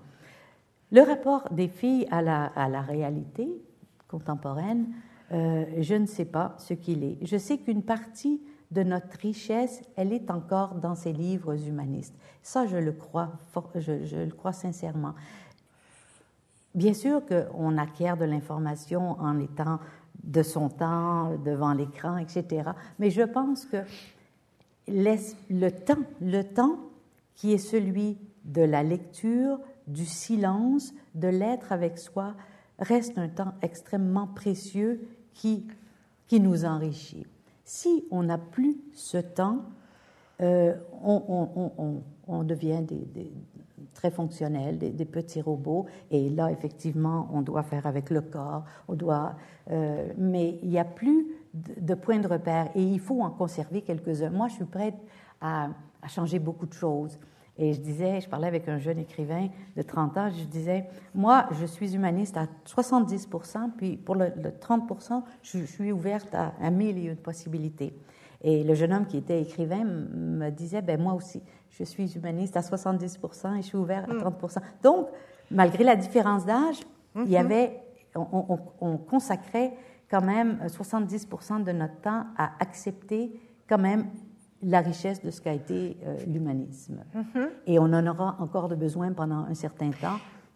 Le rapport des filles à la, à la réalité contemporaine, euh, je ne sais pas ce qu'il est. Je sais qu'une partie de notre richesse, elle est encore dans ces livres humanistes. Ça, je le crois, je, je le crois sincèrement. Bien sûr qu'on acquiert de l'information en étant de son temps, devant l'écran, et cetera. Mais je pense que le temps, le temps qui est celui de la lecture, du silence, de l'être avec soi, reste un temps extrêmement précieux qui, qui nous enrichit. Si on n'a plus ce temps, euh, on, on, on, on devient des, des, très fonctionnels, des, des petits robots. Et là, effectivement, on doit faire avec le corps, on doit, euh, mais il n'y a plus de, de points de repère et il faut en conserver quelques-uns. Moi, je suis prête à, à changer beaucoup de choses. Et je disais, je parlais avec un jeune écrivain de trente ans, je disais, moi, je suis humaniste à soixante-dix pour cent, puis pour le, le trente pour cent, je, je suis ouverte à, à mille et une possibilités. Et le jeune homme qui était écrivain me disait, ben moi aussi, je suis humaniste à soixante-dix pour cent et je suis ouvert à trente pour cent. Donc, malgré la différence d'âge, mm-hmm. il y avait, on, on, on consacrait quand même soixante-dix pour cent de notre temps à accepter quand même la richesse de ce qu'a été euh, l'humanisme. Mm-hmm. Et on en aura encore de besoin pendant un certain temps,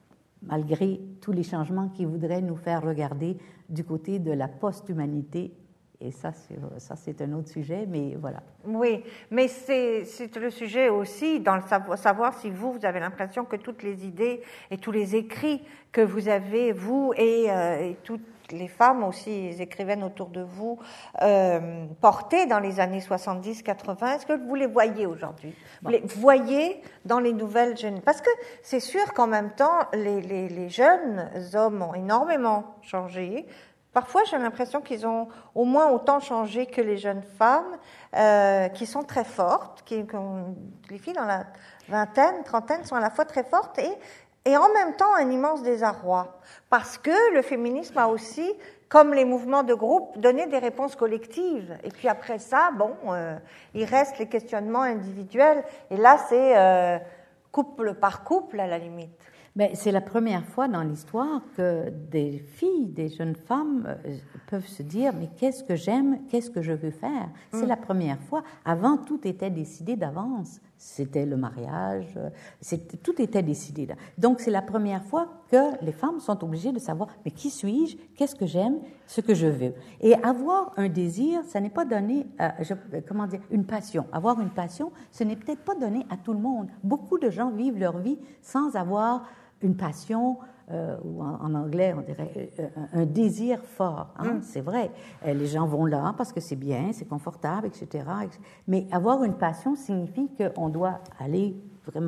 malgré tous les changements qui voudraient nous faire regarder du côté de la post-humanité. Et ça, c'est, ça, c'est un autre sujet, mais voilà. Oui, mais c'est, c'est le sujet aussi, dans le savoir, savoir si vous, vous avez l'impression que toutes les idées et tous les écrits que vous avez, vous et, euh, et toutes les femmes aussi, les écrivaines autour de vous, euh, portées dans les années soixante-dix quatre-vingts, est-ce que vous les voyez aujourd'hui? Vous les voyez dans les nouvelles jeunes? Parce que c'est sûr qu'en même temps, les, les, les jeunes hommes ont énormément changé. Parfois, j'ai l'impression qu'ils ont au moins autant changé que les jeunes femmes, euh, qui sont très fortes, qui, qui ont, les filles dans la vingtaine, trentaine sont à la fois très fortes et Et en même temps, un immense désarroi, parce que le féminisme a aussi, comme les mouvements de groupe, donné des réponses collectives. Et puis après ça, bon, euh, il reste les questionnements individuels. Et là, c'est euh, couple par couple, à la limite. Mais c'est la première fois dans l'histoire que des filles, des jeunes femmes euh, peuvent se dire « mais qu'est-ce que j'aime, qu'est-ce que je veux faire ?» C'est mmh. la première fois. Avant, tout était décidé d'avance. C'était le mariage, c'était, tout était décidé. Donc, c'est la première fois que les femmes sont obligées de savoir « mais qui suis-je, qu'est-ce que j'aime, ce que je veux ?» Et avoir un désir, ça n'est pas donné, euh, je, comment dire, une passion. Avoir une passion, ce n'est peut-être pas donné à tout le monde. Beaucoup de gens vivent leur vie sans avoir une passion, euh, ou en, en anglais, on dirait euh, un, un désir fort. Hein? Mm. C'est vrai. Euh, les gens vont là parce que c'est bien, c'est confortable, et cetera. Mais avoir une passion signifie qu'on doit aller vraiment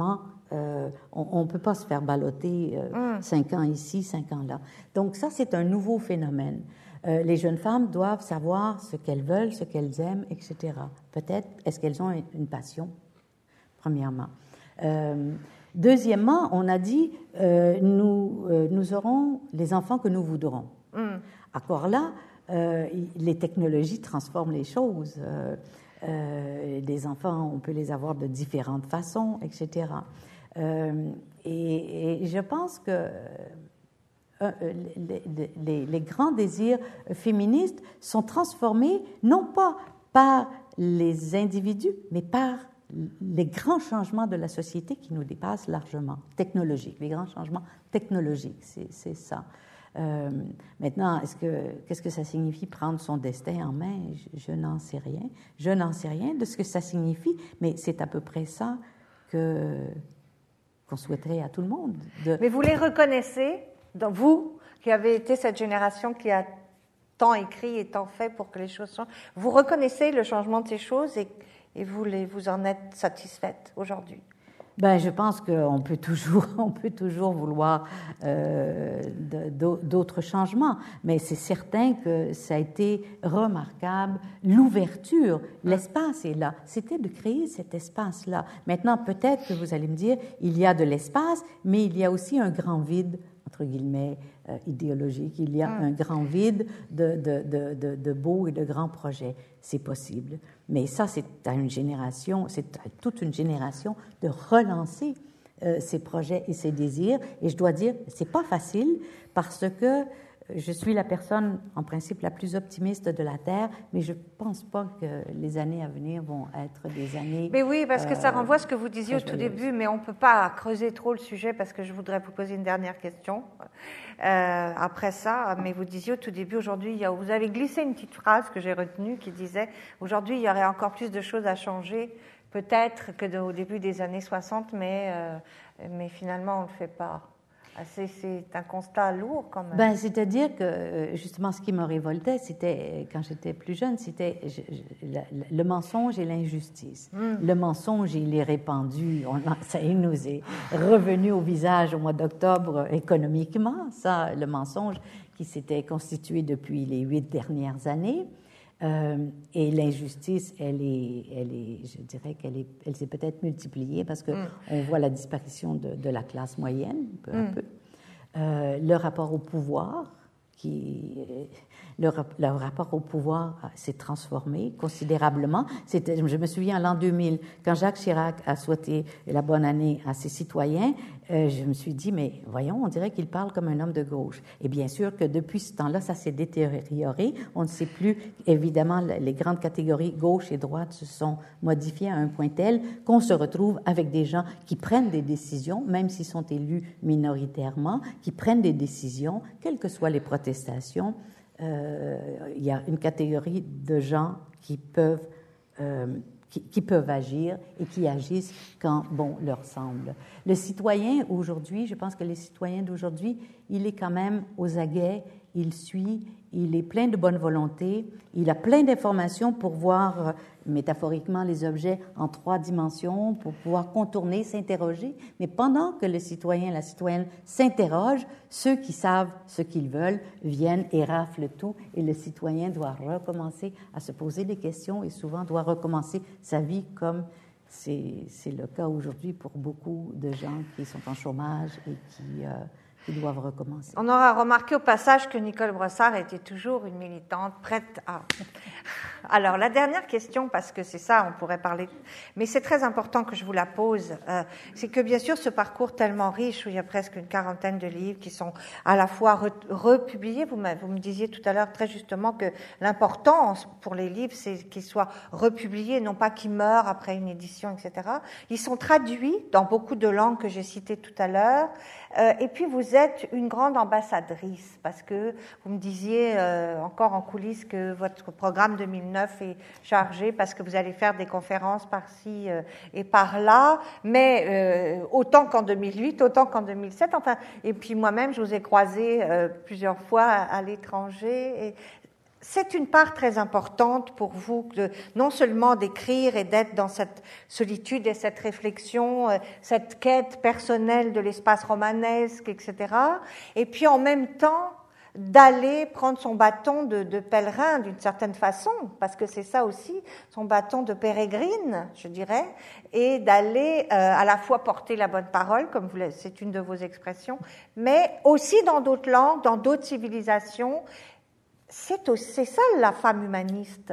Euh, on ne peut pas se faire balloter euh, mm. cinq ans ici, cinq ans là. Donc ça, c'est un nouveau phénomène. Euh, les jeunes femmes doivent savoir ce qu'elles veulent, ce qu'elles aiment, et cetera. Peut-être, est-ce qu'elles ont une passion, premièrement. Euh, deuxièmement, on a dit, euh, nous, euh, nous aurons les enfants que nous voudrons. Mm. Encore là, euh, les technologies transforment les choses. Euh, euh, les enfants, on peut les avoir de différentes façons, et cetera. Euh, et, et je pense que euh, les, les, les grands désirs féministes sont transformés non pas par les individus, mais par les grands changements de la société qui nous dépassent largement, technologiques, les grands changements technologiques, c'est, c'est ça. Euh, maintenant, est-ce que, qu'est-ce que ça signifie prendre son destin en main? Je, je n'en sais rien. Je n'en sais rien de ce que ça signifie, mais c'est à peu près ça que, qu'on souhaiterait à tout le monde. De... Mais vous les reconnaissez, dans vous, qui avez été cette génération qui a tant écrit et tant fait pour que les choses changent, vous reconnaissez le changement de ces choses et, et vous, les, vous en êtes satisfaite aujourd'hui? Ben, je pense qu'on peut toujours, on peut toujours vouloir euh, de, d'autres changements, mais c'est certain que ça a été remarquable. L'ouverture, l'espace est là. C'était de créer cet espace-là. Maintenant, peut-être que vous allez me dire, il y a de l'espace, mais il y a aussi un grand vide, entre guillemets, euh, idéologique. Il y a mmh. un grand vide de, de, de, de, de beaux et de grands projets. C'est possible. Mais ça, c'est à une génération, c'est à toute une génération de relancer euh, ces projets et ces désirs. Et je dois dire, c'est pas facile parce que je suis la personne, en principe, la plus optimiste de la Terre, mais je pense pas que les années à venir vont être des années... Mais oui, parce que euh, ça renvoie à ce que vous disiez au tout début, mais on peut pas creuser trop le sujet parce que je voudrais vous poser une dernière question euh, après ça. Mais vous disiez au tout début, aujourd'hui, il y a, vous avez glissé une petite phrase que j'ai retenue qui disait « Aujourd'hui, il y aurait encore plus de choses à changer, peut-être que de, au début des années soixante, mais, euh, mais finalement, on ne le fait pas ». C'est, c'est un constat lourd quand même. Ben, c'est-à-dire que justement ce qui me révoltait, c'était quand j'étais plus jeune, c'était je, je, le, le mensonge et l'injustice. Mm. Le mensonge, il est répandu, on, ça il nous est revenu au visage au mois d'octobre économiquement, ça, le mensonge qui s'était constitué depuis les huit dernières années. Euh, et l'injustice, elle est, elle est, je dirais qu'elle est, elle s'est peut-être multipliée parce que mm. on voit la disparition de, de la classe moyenne, peu mm. à peu. Euh, le rapport au pouvoir, qui, le, le rapport au pouvoir s'est transformé considérablement. C'était, je me souviens, en l'an deux mille, quand Jacques Chirac a souhaité la bonne année à ses citoyens, euh, je me suis dit, mais voyons, on dirait qu'il parle comme un homme de gauche. Et bien sûr que depuis ce temps-là, ça s'est détérioré. On ne sait plus, évidemment, les grandes catégories gauche et droite se sont modifiées à un point tel qu'on se retrouve avec des gens qui prennent des décisions, même s'ils sont élus minoritairement, qui prennent des décisions, quelles que soient les protestations. Euh, il y a une catégorie de gens qui peuvent, euh, qui, qui peuvent agir et qui agissent quand bon leur semble. Le citoyen aujourd'hui, je pense que les citoyens d'aujourd'hui, il est quand même aux aguets, il suit, il est plein de bonne volonté, il a plein d'informations pour voir euh, métaphoriquement les objets en trois dimensions, pour pouvoir contourner, s'interroger. Mais pendant que le citoyen, la citoyenne s'interroge, ceux qui savent ce qu'ils veulent viennent et raflent tout, et le citoyen doit recommencer à se poser des questions et souvent doit recommencer sa vie comme c'est, c'est le cas aujourd'hui pour beaucoup de gens qui sont en chômage et qui... Euh, Ils doivent recommencer. On aura remarqué au passage que Nicole Brossard était toujours une militante prête à... Alors, la dernière question, parce que c'est ça, on pourrait parler, mais c'est très important que je vous la pose, euh, c'est que bien sûr, ce parcours tellement riche, où il y a presque une quarantaine de livres qui sont à la fois re- republiés, vous, vous me disiez tout à l'heure très justement que l'important pour les livres, c'est qu'ils soient republiés, non pas qu'ils meurent après une édition, et cetera. Ils sont traduits dans beaucoup de langues que j'ai citées tout à l'heure, euh, et puis vous êtes une grande ambassadrice, parce que vous me disiez euh, encore en coulisses que votre programme deux mille neuf est chargé parce que vous allez faire des conférences par-ci euh, et par-là, mais euh, autant qu'en deux mille huit, autant qu'en deux mille sept, enfin, et puis moi-même, je vous ai croisé euh, plusieurs fois à, à l'étranger. Et c'est une part très importante pour vous, de, non seulement d'écrire et d'être dans cette solitude et cette réflexion, euh, cette quête personnelle de l'espace romanesque, et cetera. Et puis en même temps, d'aller prendre son bâton de, de pèlerin d'une certaine façon, parce que c'est ça aussi, son bâton de pérégrine, je dirais, et d'aller euh, à la fois porter la bonne parole, comme vous, c'est une de vos expressions, mais aussi dans d'autres langues, dans d'autres civilisations. C'est, aussi, c'est ça la femme humaniste.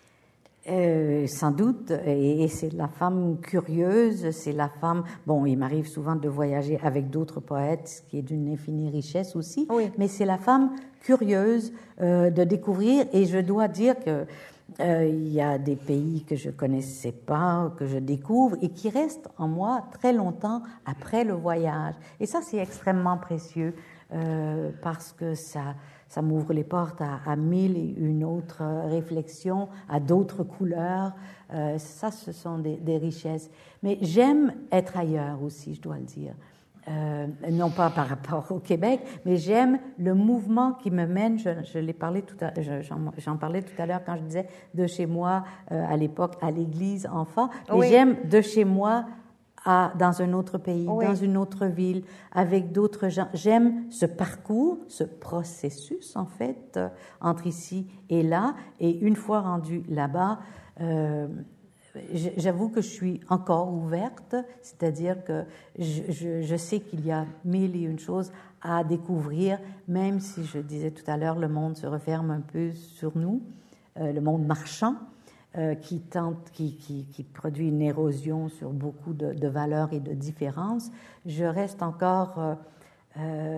Euh, sans doute, et, et c'est la femme curieuse, c'est la femme... Bon, il m'arrive souvent de voyager avec d'autres poètes, ce qui est d'une infinie richesse aussi, oui. Mais c'est la femme curieuse euh, de découvrir, et je dois dire que euh, il y a des pays que je connaissais pas, que je découvre, et qui restent en moi très longtemps après le voyage. Et ça, c'est extrêmement précieux, euh, parce que ça... Ça m'ouvre les portes à, à mille et une autres réflexions, à d'autres couleurs. Euh, ça, ce sont des, des richesses. Mais j'aime être ailleurs aussi, je dois le dire. Euh, non pas par rapport au Québec, mais j'aime le mouvement qui me mène. Je, je l'ai parlé tout à, je, j'en, j'en parlais tout à l'heure quand je disais de chez moi, euh, à l'époque, à l'église enfant. Mais oui. J'aime de chez moi à, dans un autre pays, oui. dans une autre ville, avec d'autres gens. J'aime ce parcours, ce processus, en fait, euh, entre ici et là. Et une fois rendu là-bas, euh, j'avoue que je suis encore ouverte, c'est-à-dire que je, je, je sais qu'il y a mille et une choses à découvrir, même si, je disais tout à l'heure, le monde se referme un peu sur nous, euh, le monde marchand. Euh, qui, tente, qui, qui, qui produit une érosion sur beaucoup de, de valeurs et de différences, je reste encore euh, euh,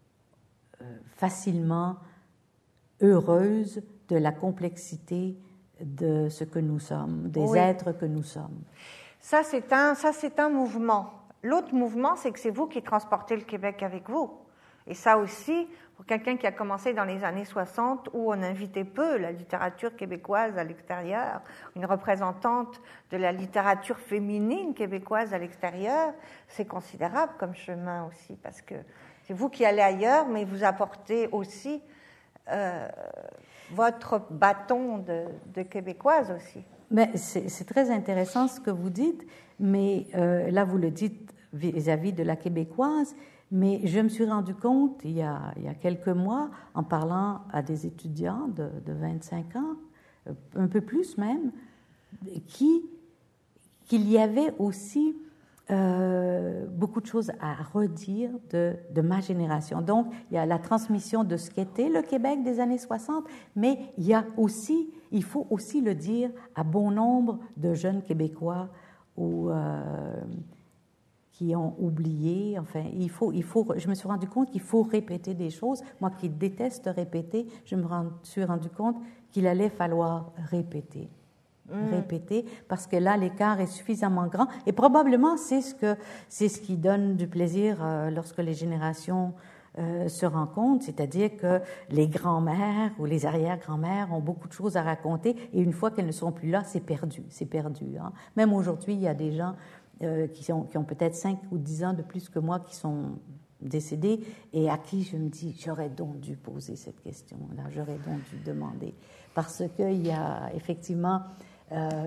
facilement heureuse de la complexité de ce que nous sommes, des oui. êtres que nous sommes. Ça, c'est un, ça, c'est un mouvement. L'autre mouvement, c'est que c'est vous qui transportez le Québec avec vous. Et ça aussi, pour quelqu'un qui a commencé dans les années soixante, où on invitait peu la littérature québécoise à l'extérieur, une représentante de la littérature féminine québécoise à l'extérieur, c'est considérable comme chemin aussi, parce que c'est vous qui allez ailleurs, mais vous apportez aussi euh, votre bâton de, de québécoise aussi. Mais c'est, c'est très intéressant ce que vous dites, mais euh, là vous le dites vis-à-vis de la québécoise. Mais je me suis rendu compte, il y a, il y a quelques mois, en parlant à des étudiants de, de vingt-cinq ans, un peu plus même, qui, qu'il y avait aussi euh, beaucoup de choses à redire de, de ma génération. Donc, il y a la transmission de ce qu'était le Québec des années soixante, mais il y a aussi, il faut aussi le dire à bon nombre de jeunes Québécois ou... Euh, qui ont oublié, enfin, il faut, il faut, je me suis rendu compte qu'il faut répéter des choses. Moi qui déteste répéter, je me rend, suis rendu compte qu'il allait falloir répéter. Mmh. Répéter, parce que là, l'écart est suffisamment grand. Et probablement, c'est ce, que, c'est ce qui donne du plaisir euh, lorsque les générations euh, se rencontrent, c'est-à-dire que les grands-mères ou les arrière-grands-mères ont beaucoup de choses à raconter, et une fois qu'elles ne sont plus là, c'est perdu, c'est perdu. Hein. Même aujourd'hui, il y a des gens Euh, qui, sont, qui ont peut-être cinq ou dix ans de plus que moi, qui sont décédés, et à qui je me dis, j'aurais donc dû poser cette question-là, j'aurais donc dû demander. Parce qu'il y a effectivement, euh,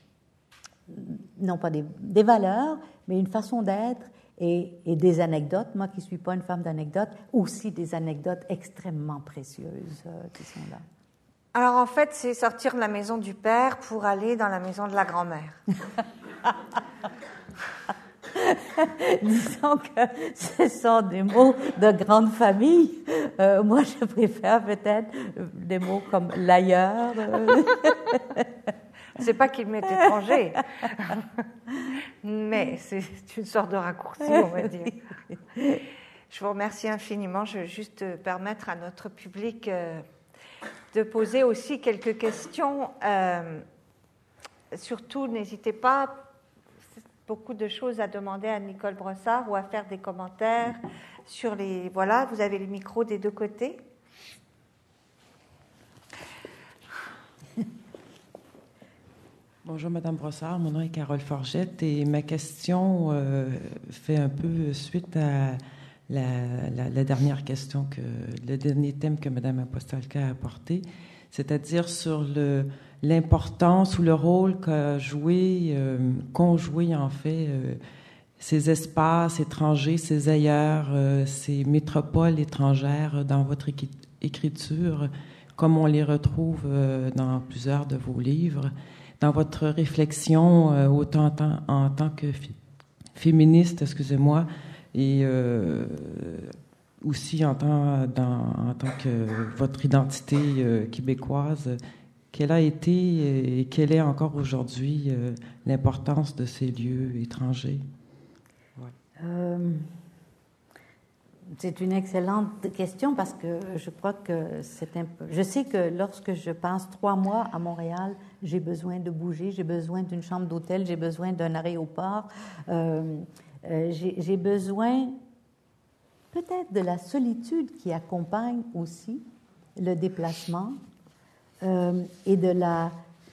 non pas des, des valeurs, mais une façon d'être et, et des anecdotes. Moi qui ne suis pas une femme d'anecdotes, aussi des anecdotes extrêmement précieuses euh, qui sont là. Alors en fait, c'est sortir de la maison du père pour aller dans la maison de la grand-mère. Disons que ce sont des mots de grande famille. Euh, moi, je préfère peut-être des mots comme l'ailleurs. C'est pas qu'il m'est étranger, mais c'est une sorte de raccourci, on va dire. Je vous remercie infiniment. Je vais juste permettre à notre public euh, de poser aussi quelques questions. Euh, surtout, n'hésitez pas, beaucoup de choses à demander à Nicole Brossard ou à faire des commentaires sur les... Voilà, vous avez le micro des deux côtés. Bonjour, Madame Brossard. Mon nom est Carole Forgette et ma question euh, fait un peu suite à la, la, la dernière question, que, le dernier thème que Madame Apostolka a apporté. c'est-à-dire sur le, l'importance ou le rôle qu'a joué, euh, qu'ont joué en fait euh, ces espaces étrangers, ces ailleurs, euh, ces métropoles étrangères dans votre équi- écriture, comme on les retrouve euh, dans plusieurs de vos livres, dans votre réflexion, euh, autant en tant, en tant que fi- féministe, excusez-moi, et euh, aussi en tant, dans, en tant que votre identité euh, québécoise, quelle a été et quelle est encore aujourd'hui euh, l'importance de ces lieux étrangers? Euh, c'est une excellente question parce que je crois que c'est un peu... Je sais que lorsque je passe trois mois à Montréal, j'ai besoin de bouger, j'ai besoin d'une chambre d'hôtel, j'ai besoin d'un aéroport, euh, euh, j'ai, j'ai besoin peut-être de la solitude qui accompagne aussi le déplacement euh, et de la,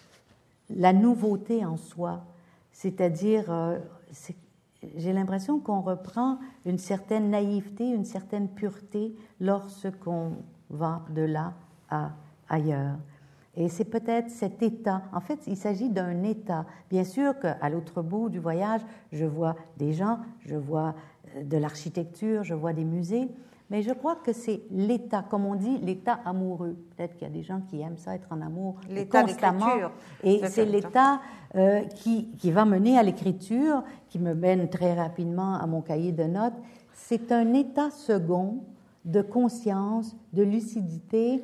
la nouveauté en soi, c'est-à-dire... Euh, c'est, j'ai l'impression qu'on reprend une certaine naïveté, une certaine pureté lorsqu'on va de là à ailleurs. Et c'est peut-être cet état. En fait, il s'agit d'un état. Bien sûr qu'à l'autre bout du voyage, je vois des gens, je vois de l'architecture, je vois des musées, mais je crois que c'est l'état, comme on dit, l'état amoureux. Peut-être qu'il y a des gens qui aiment ça, être en amour l'état constamment. d'écriture. Et c'est, c'est l'état euh, qui, qui va mener à l'écriture, qui me mène très rapidement à mon cahier de notes. C'est un état second de conscience, de lucidité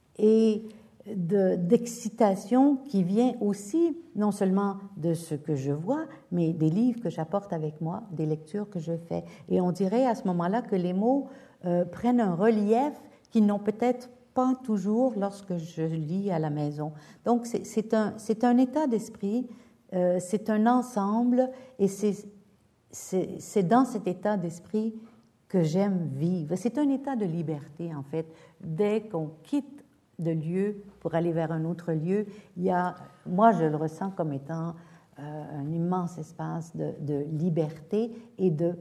et de, d'excitation qui vient aussi non seulement de ce que je vois, mais des livres que j'apporte avec moi, des lectures que je fais. Et on dirait à ce moment-là que les mots euh, prennent un relief qu'ils n'ont peut-être pas toujours lorsque je lis à la maison. Donc c'est, c'est, un, c'est un état d'esprit, euh, c'est un ensemble, et c'est, c'est, c'est dans cet état d'esprit que j'aime vivre. C'est un état de liberté, en fait. Dès qu'on quitte de lieu pour aller vers un autre lieu, il y a, moi je le ressens comme étant euh, un immense espace de, de liberté et de,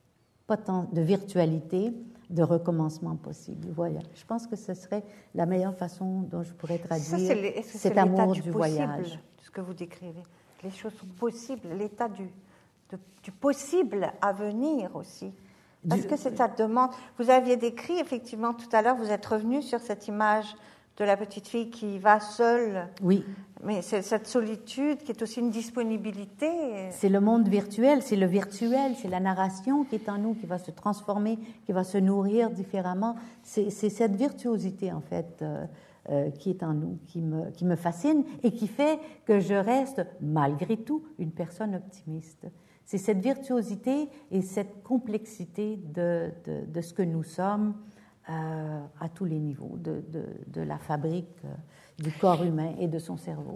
poten- de virtualité, de recommencement possible. Voilà. Je pense que ce serait la meilleure façon dont je pourrais traduire Ça, c'est les, est-ce que cet c'est amour l'état du, du voyage. possible, ce que vous décrivez. Les choses sont possibles, l'état du, de, du possible à venir aussi. Parce Du, que c'est ça demande. Vous aviez décrit effectivement tout à l'heure, vous êtes revenu sur cette image de la petite fille qui va seule. Oui. Mais c'est cette solitude qui est aussi une disponibilité. C'est le monde virtuel, c'est le virtuel, c'est la narration qui est en nous, qui va se transformer, qui va se nourrir différemment. C'est, c'est cette virtuosité, en fait, euh, euh, qui est en nous, qui me, qui me fascine et qui fait que je reste, malgré tout, une personne optimiste. C'est cette virtuosité et cette complexité de, de, de ce que nous sommes euh, à tous les niveaux, de, de, de la fabrique euh, du corps humain et de son cerveau.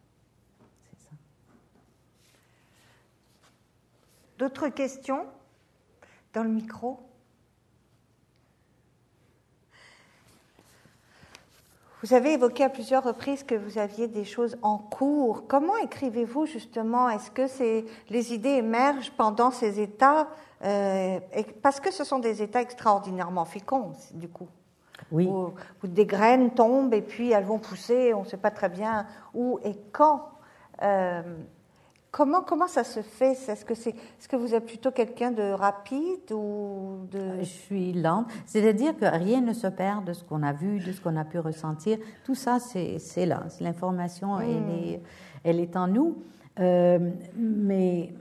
C'est ça. D'autres questions dans le micro? Vous avez évoqué à plusieurs reprises que vous aviez des choses en cours. Comment écrivez-vous justement? Est-ce que c'est, les idées émergent pendant ces états euh, et, parce que ce sont des états extraordinairement féconds, du coup. Oui. Où, où des graines tombent et puis elles vont pousser, on ne sait pas très bien où et quand. Euh, comment, comment ça se fait? Est-ce que, c'est, est-ce que vous êtes plutôt quelqu'un de rapide ou de... Je suis lente. C'est-à-dire que rien ne se perd de ce qu'on a vu, de ce qu'on a pu ressentir. Tout ça, c'est, c'est là. C'est l'information, mmh. elle, est, elle est en nous. Euh, mais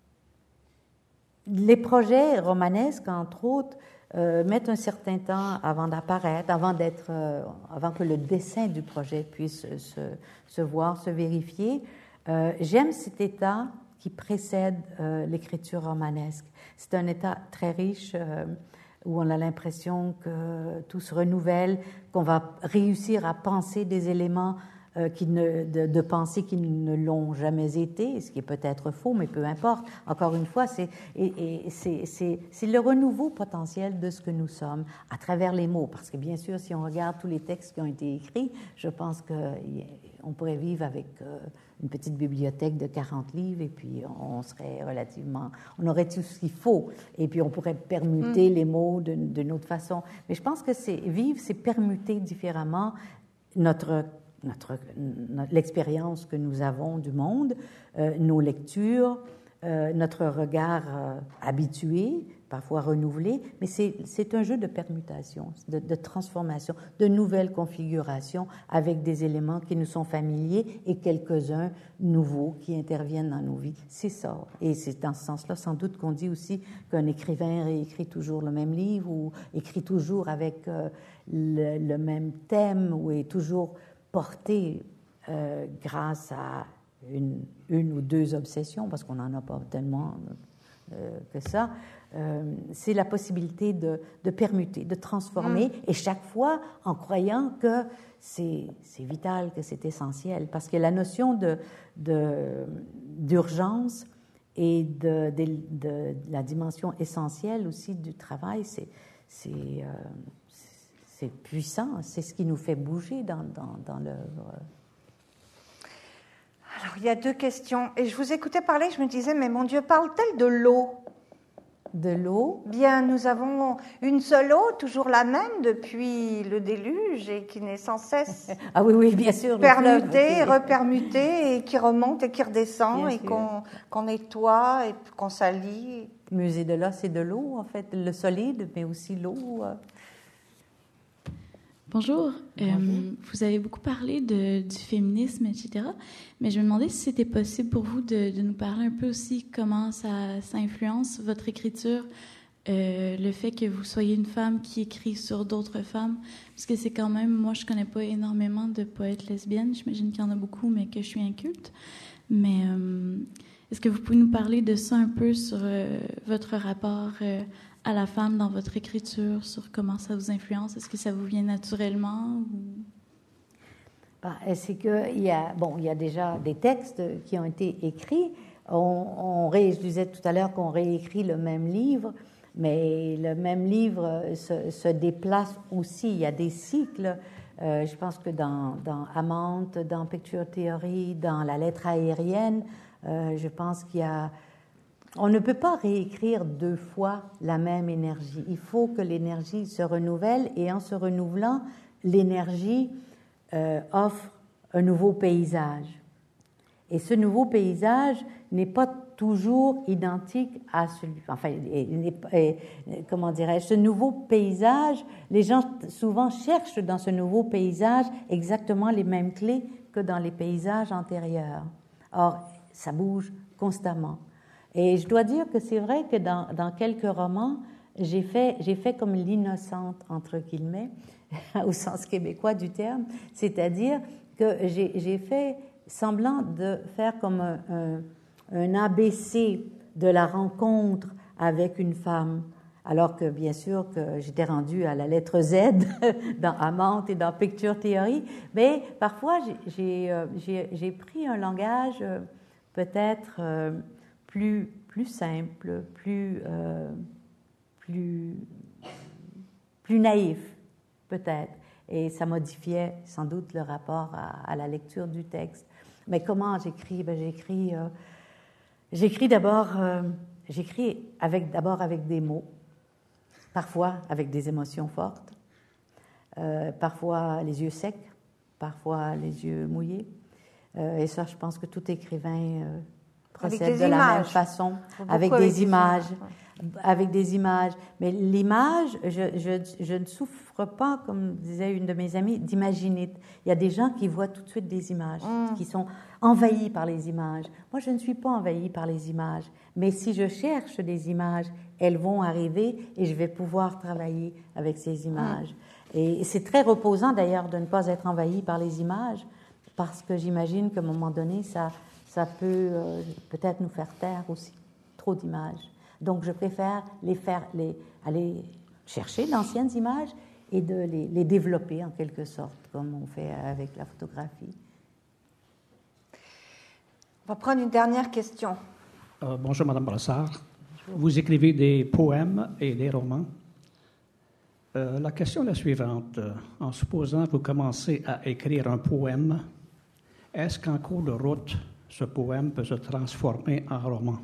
les projets romanesques, entre autres, euh, mettent un certain temps avant d'apparaître, avant, d'être, euh, avant que le dessin du projet puisse se, se voir, se vérifier. Euh, j'aime cet état qui précède euh, l'écriture romanesque. C'est un état très riche euh, où on a l'impression que tout se renouvelle, qu'on va réussir à penser des éléments euh, qui ne, de, de pensée qui ne l'ont jamais été, ce qui est peut-être faux, mais peu importe. Encore une fois, c'est, et, et c'est, c'est, c'est le renouveau potentiel de ce que nous sommes à travers les mots. Parce que bien sûr, si on regarde tous les textes qui ont été écrits, je pense qu'on pourrait vivre avec... Euh, une petite bibliothèque de quarante livres et puis on serait relativement... On aurait tout ce qu'il faut et puis on pourrait permuter mmh. les mots d'une, d'une autre façon. Mais je pense que c'est, vivre, c'est permuter différemment notre notre, notre, l'expérience que nous avons du monde, euh, nos lectures, euh, notre regard euh, habitué, parfois renouvelé, mais c'est, c'est un jeu de permutation, de, de transformation, de nouvelles configurations avec des éléments qui nous sont familiers et quelques-uns nouveaux qui interviennent dans nos vies. C'est ça. Et c'est dans ce sens-là, sans doute, qu'on dit aussi qu'un écrivain réécrit toujours le même livre ou écrit toujours avec euh, le, le même thème ou est toujours porté euh, grâce à une, une ou deux obsessions, parce qu'on n'en a pas tellement euh, que ça. Euh, c'est la possibilité de, de permuter, de transformer, mmh. et chaque fois en croyant que c'est, c'est vital, que c'est essentiel, parce que la notion de, de, d'urgence et de, de, de, de la dimension essentielle aussi du travail, c'est, c'est, euh, c'est puissant, c'est ce qui nous fait bouger dans, dans, dans l'œuvre. Alors, il y a deux questions, et je vous écoutais parler, je me disais, mais mon Dieu, parle-t-elle de l'eau ? De l'eau. Bien, nous avons une seule eau, toujours la même depuis le déluge et qui n'est sans cesse ah oui, oui, bien sûr, permutée, repermutée et qui remonte et qui redescend bien et sûr. qu'on, qu'on nettoie et qu'on salit. Le musée de l'eau, c'est de l'eau, en fait, le solide, mais aussi l'eau. Bonjour. Euh, vous avez beaucoup parlé de, du féminisme, et cetera. Mais je me demandais si c'était possible pour vous de, de nous parler un peu aussi comment ça, ça influence votre écriture, euh, le fait que vous soyez une femme qui écrit sur d'autres femmes. Parce que c'est quand même, moi je connais pas énormément de poètes lesbiennes, j'imagine qu'il y en a beaucoup, mais que je suis inculte. Mais euh, est-ce que vous pouvez nous parler de ça un peu sur euh, votre rapport euh, à la femme dans votre écriture, sur comment ça vous influence? Est-ce que ça vous vient naturellement? Ou... Ben, c'est qu'il y a, bon, il y a déjà des textes qui ont été écrits. On, on ré, je disais tout à l'heure qu'on réécrit le même livre, mais le même livre se, se déplace aussi. Il y a des cycles. Euh, je pense que dans, dans Amante, dans Picture Theory, dans La lettre aérienne, euh, je pense qu'il y a... On ne peut pas réécrire deux fois la même énergie. Il faut que l'énergie se renouvelle et en se renouvelant, l'énergie euh, offre un nouveau paysage. Et ce nouveau paysage n'est pas toujours identique à celui... Enfin, et, et, comment dirais-je? Ce nouveau paysage, les gens souvent cherchent dans ce nouveau paysage exactement les mêmes clés que dans les paysages antérieurs. Or, ça bouge constamment. Et je dois dire que c'est vrai que dans, dans quelques romans, j'ai fait, j'ai fait comme l'innocente, entre guillemets, au sens québécois du terme, c'est-à-dire que j'ai, j'ai fait semblant de faire comme un, un, un A B C de la rencontre avec une femme, alors que bien sûr que j'étais rendue à la lettre Z dans Amante et dans Picture Theory, mais parfois j'ai, j'ai, j'ai pris un langage peut-être... Plus, plus simple, plus, euh, plus, plus naïf, peut-être. Et ça modifiait sans doute le rapport à, à la lecture du texte. Mais comment j'écris? Ben, j'écris, euh, j'écris d'abord, euh, j'écris avec, d'abord avec des mots, parfois avec des émotions fortes, euh, parfois les yeux secs, parfois les yeux mouillés. Euh, et ça, je pense que tout écrivain... Euh, procède de la même façon, avec des, avec des images, images avec des images. Mais l'image, je, je, je ne souffre pas, comme disait une de mes amies, d'imaginer. Il y a des gens qui voient tout de suite des images, mmh. qui sont envahis par les images. Moi, je ne suis pas envahie par les images, mais si je cherche des images, elles vont arriver et je vais pouvoir travailler avec ces images. Mmh. Et c'est très reposant, d'ailleurs, de ne pas être envahi par les images, parce que j'imagine qu'à un moment donné, ça... ça peut euh, peut-être nous faire taire aussi, trop d'images. Donc, je préfère les faire, les, aller chercher d'anciennes images et de les, les développer en quelque sorte, comme on fait avec la photographie. On va prendre une dernière question. Euh, bonjour, Madame Brassard. Bonjour. Vous écrivez des poèmes et des romans. Euh, la question est la suivante. En supposant que vous commencez à écrire un poème, est-ce qu'en cours de route, ce poème peut se transformer en roman?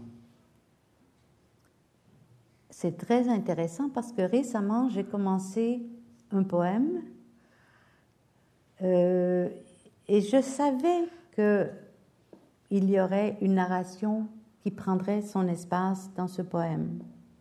C'est très intéressant parce que récemment, j'ai commencé un poème euh, et je savais qu'il y aurait une narration qui prendrait son espace dans ce poème.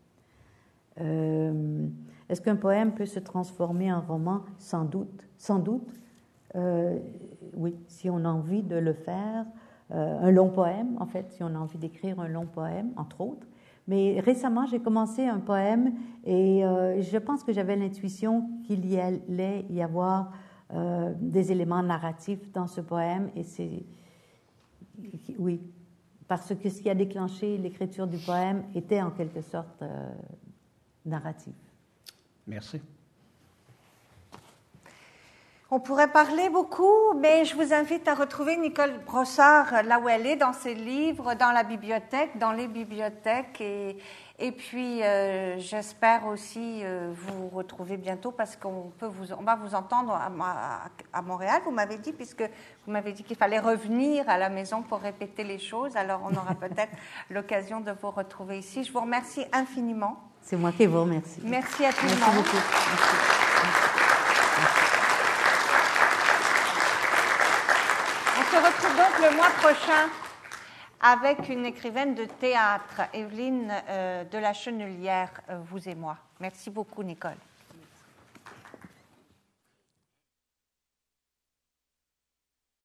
Euh, est-ce qu'un poème peut se transformer en roman? Sans doute, sans doute. Euh, oui, si on a envie de le faire, euh, un long poème, en fait, si on a envie d'écrire un long poème, entre autres. Mais récemment, j'ai commencé un poème et euh, je pense que j'avais l'intuition qu'il y allait y avoir euh, des éléments narratifs dans ce poème. Et c'est... Oui, parce que ce qui a déclenché l'écriture du poème était en quelque sorte euh, narratif. Merci. On pourrait parler beaucoup, mais je vous invite à retrouver Nicole Brossard là où elle est, dans ses livres, dans la bibliothèque, dans les bibliothèques. Et, et puis, euh, j'espère aussi euh, vous retrouver bientôt parce qu'on peut vous, on va vous entendre à, à, à Montréal, vous m'avez dit, puisque vous m'avez dit qu'il fallait revenir à la maison pour répéter les choses. Alors, on aura peut-être l'occasion de vous retrouver ici. Je vous remercie infiniment. C'est moi qui vous remercie. Merci à tout le monde. Merci beaucoup. Merci. On se retrouve donc le mois prochain avec une écrivaine de théâtre, Evelyne euh, de la Chenelière, euh, vous et moi. Merci beaucoup, Nicole.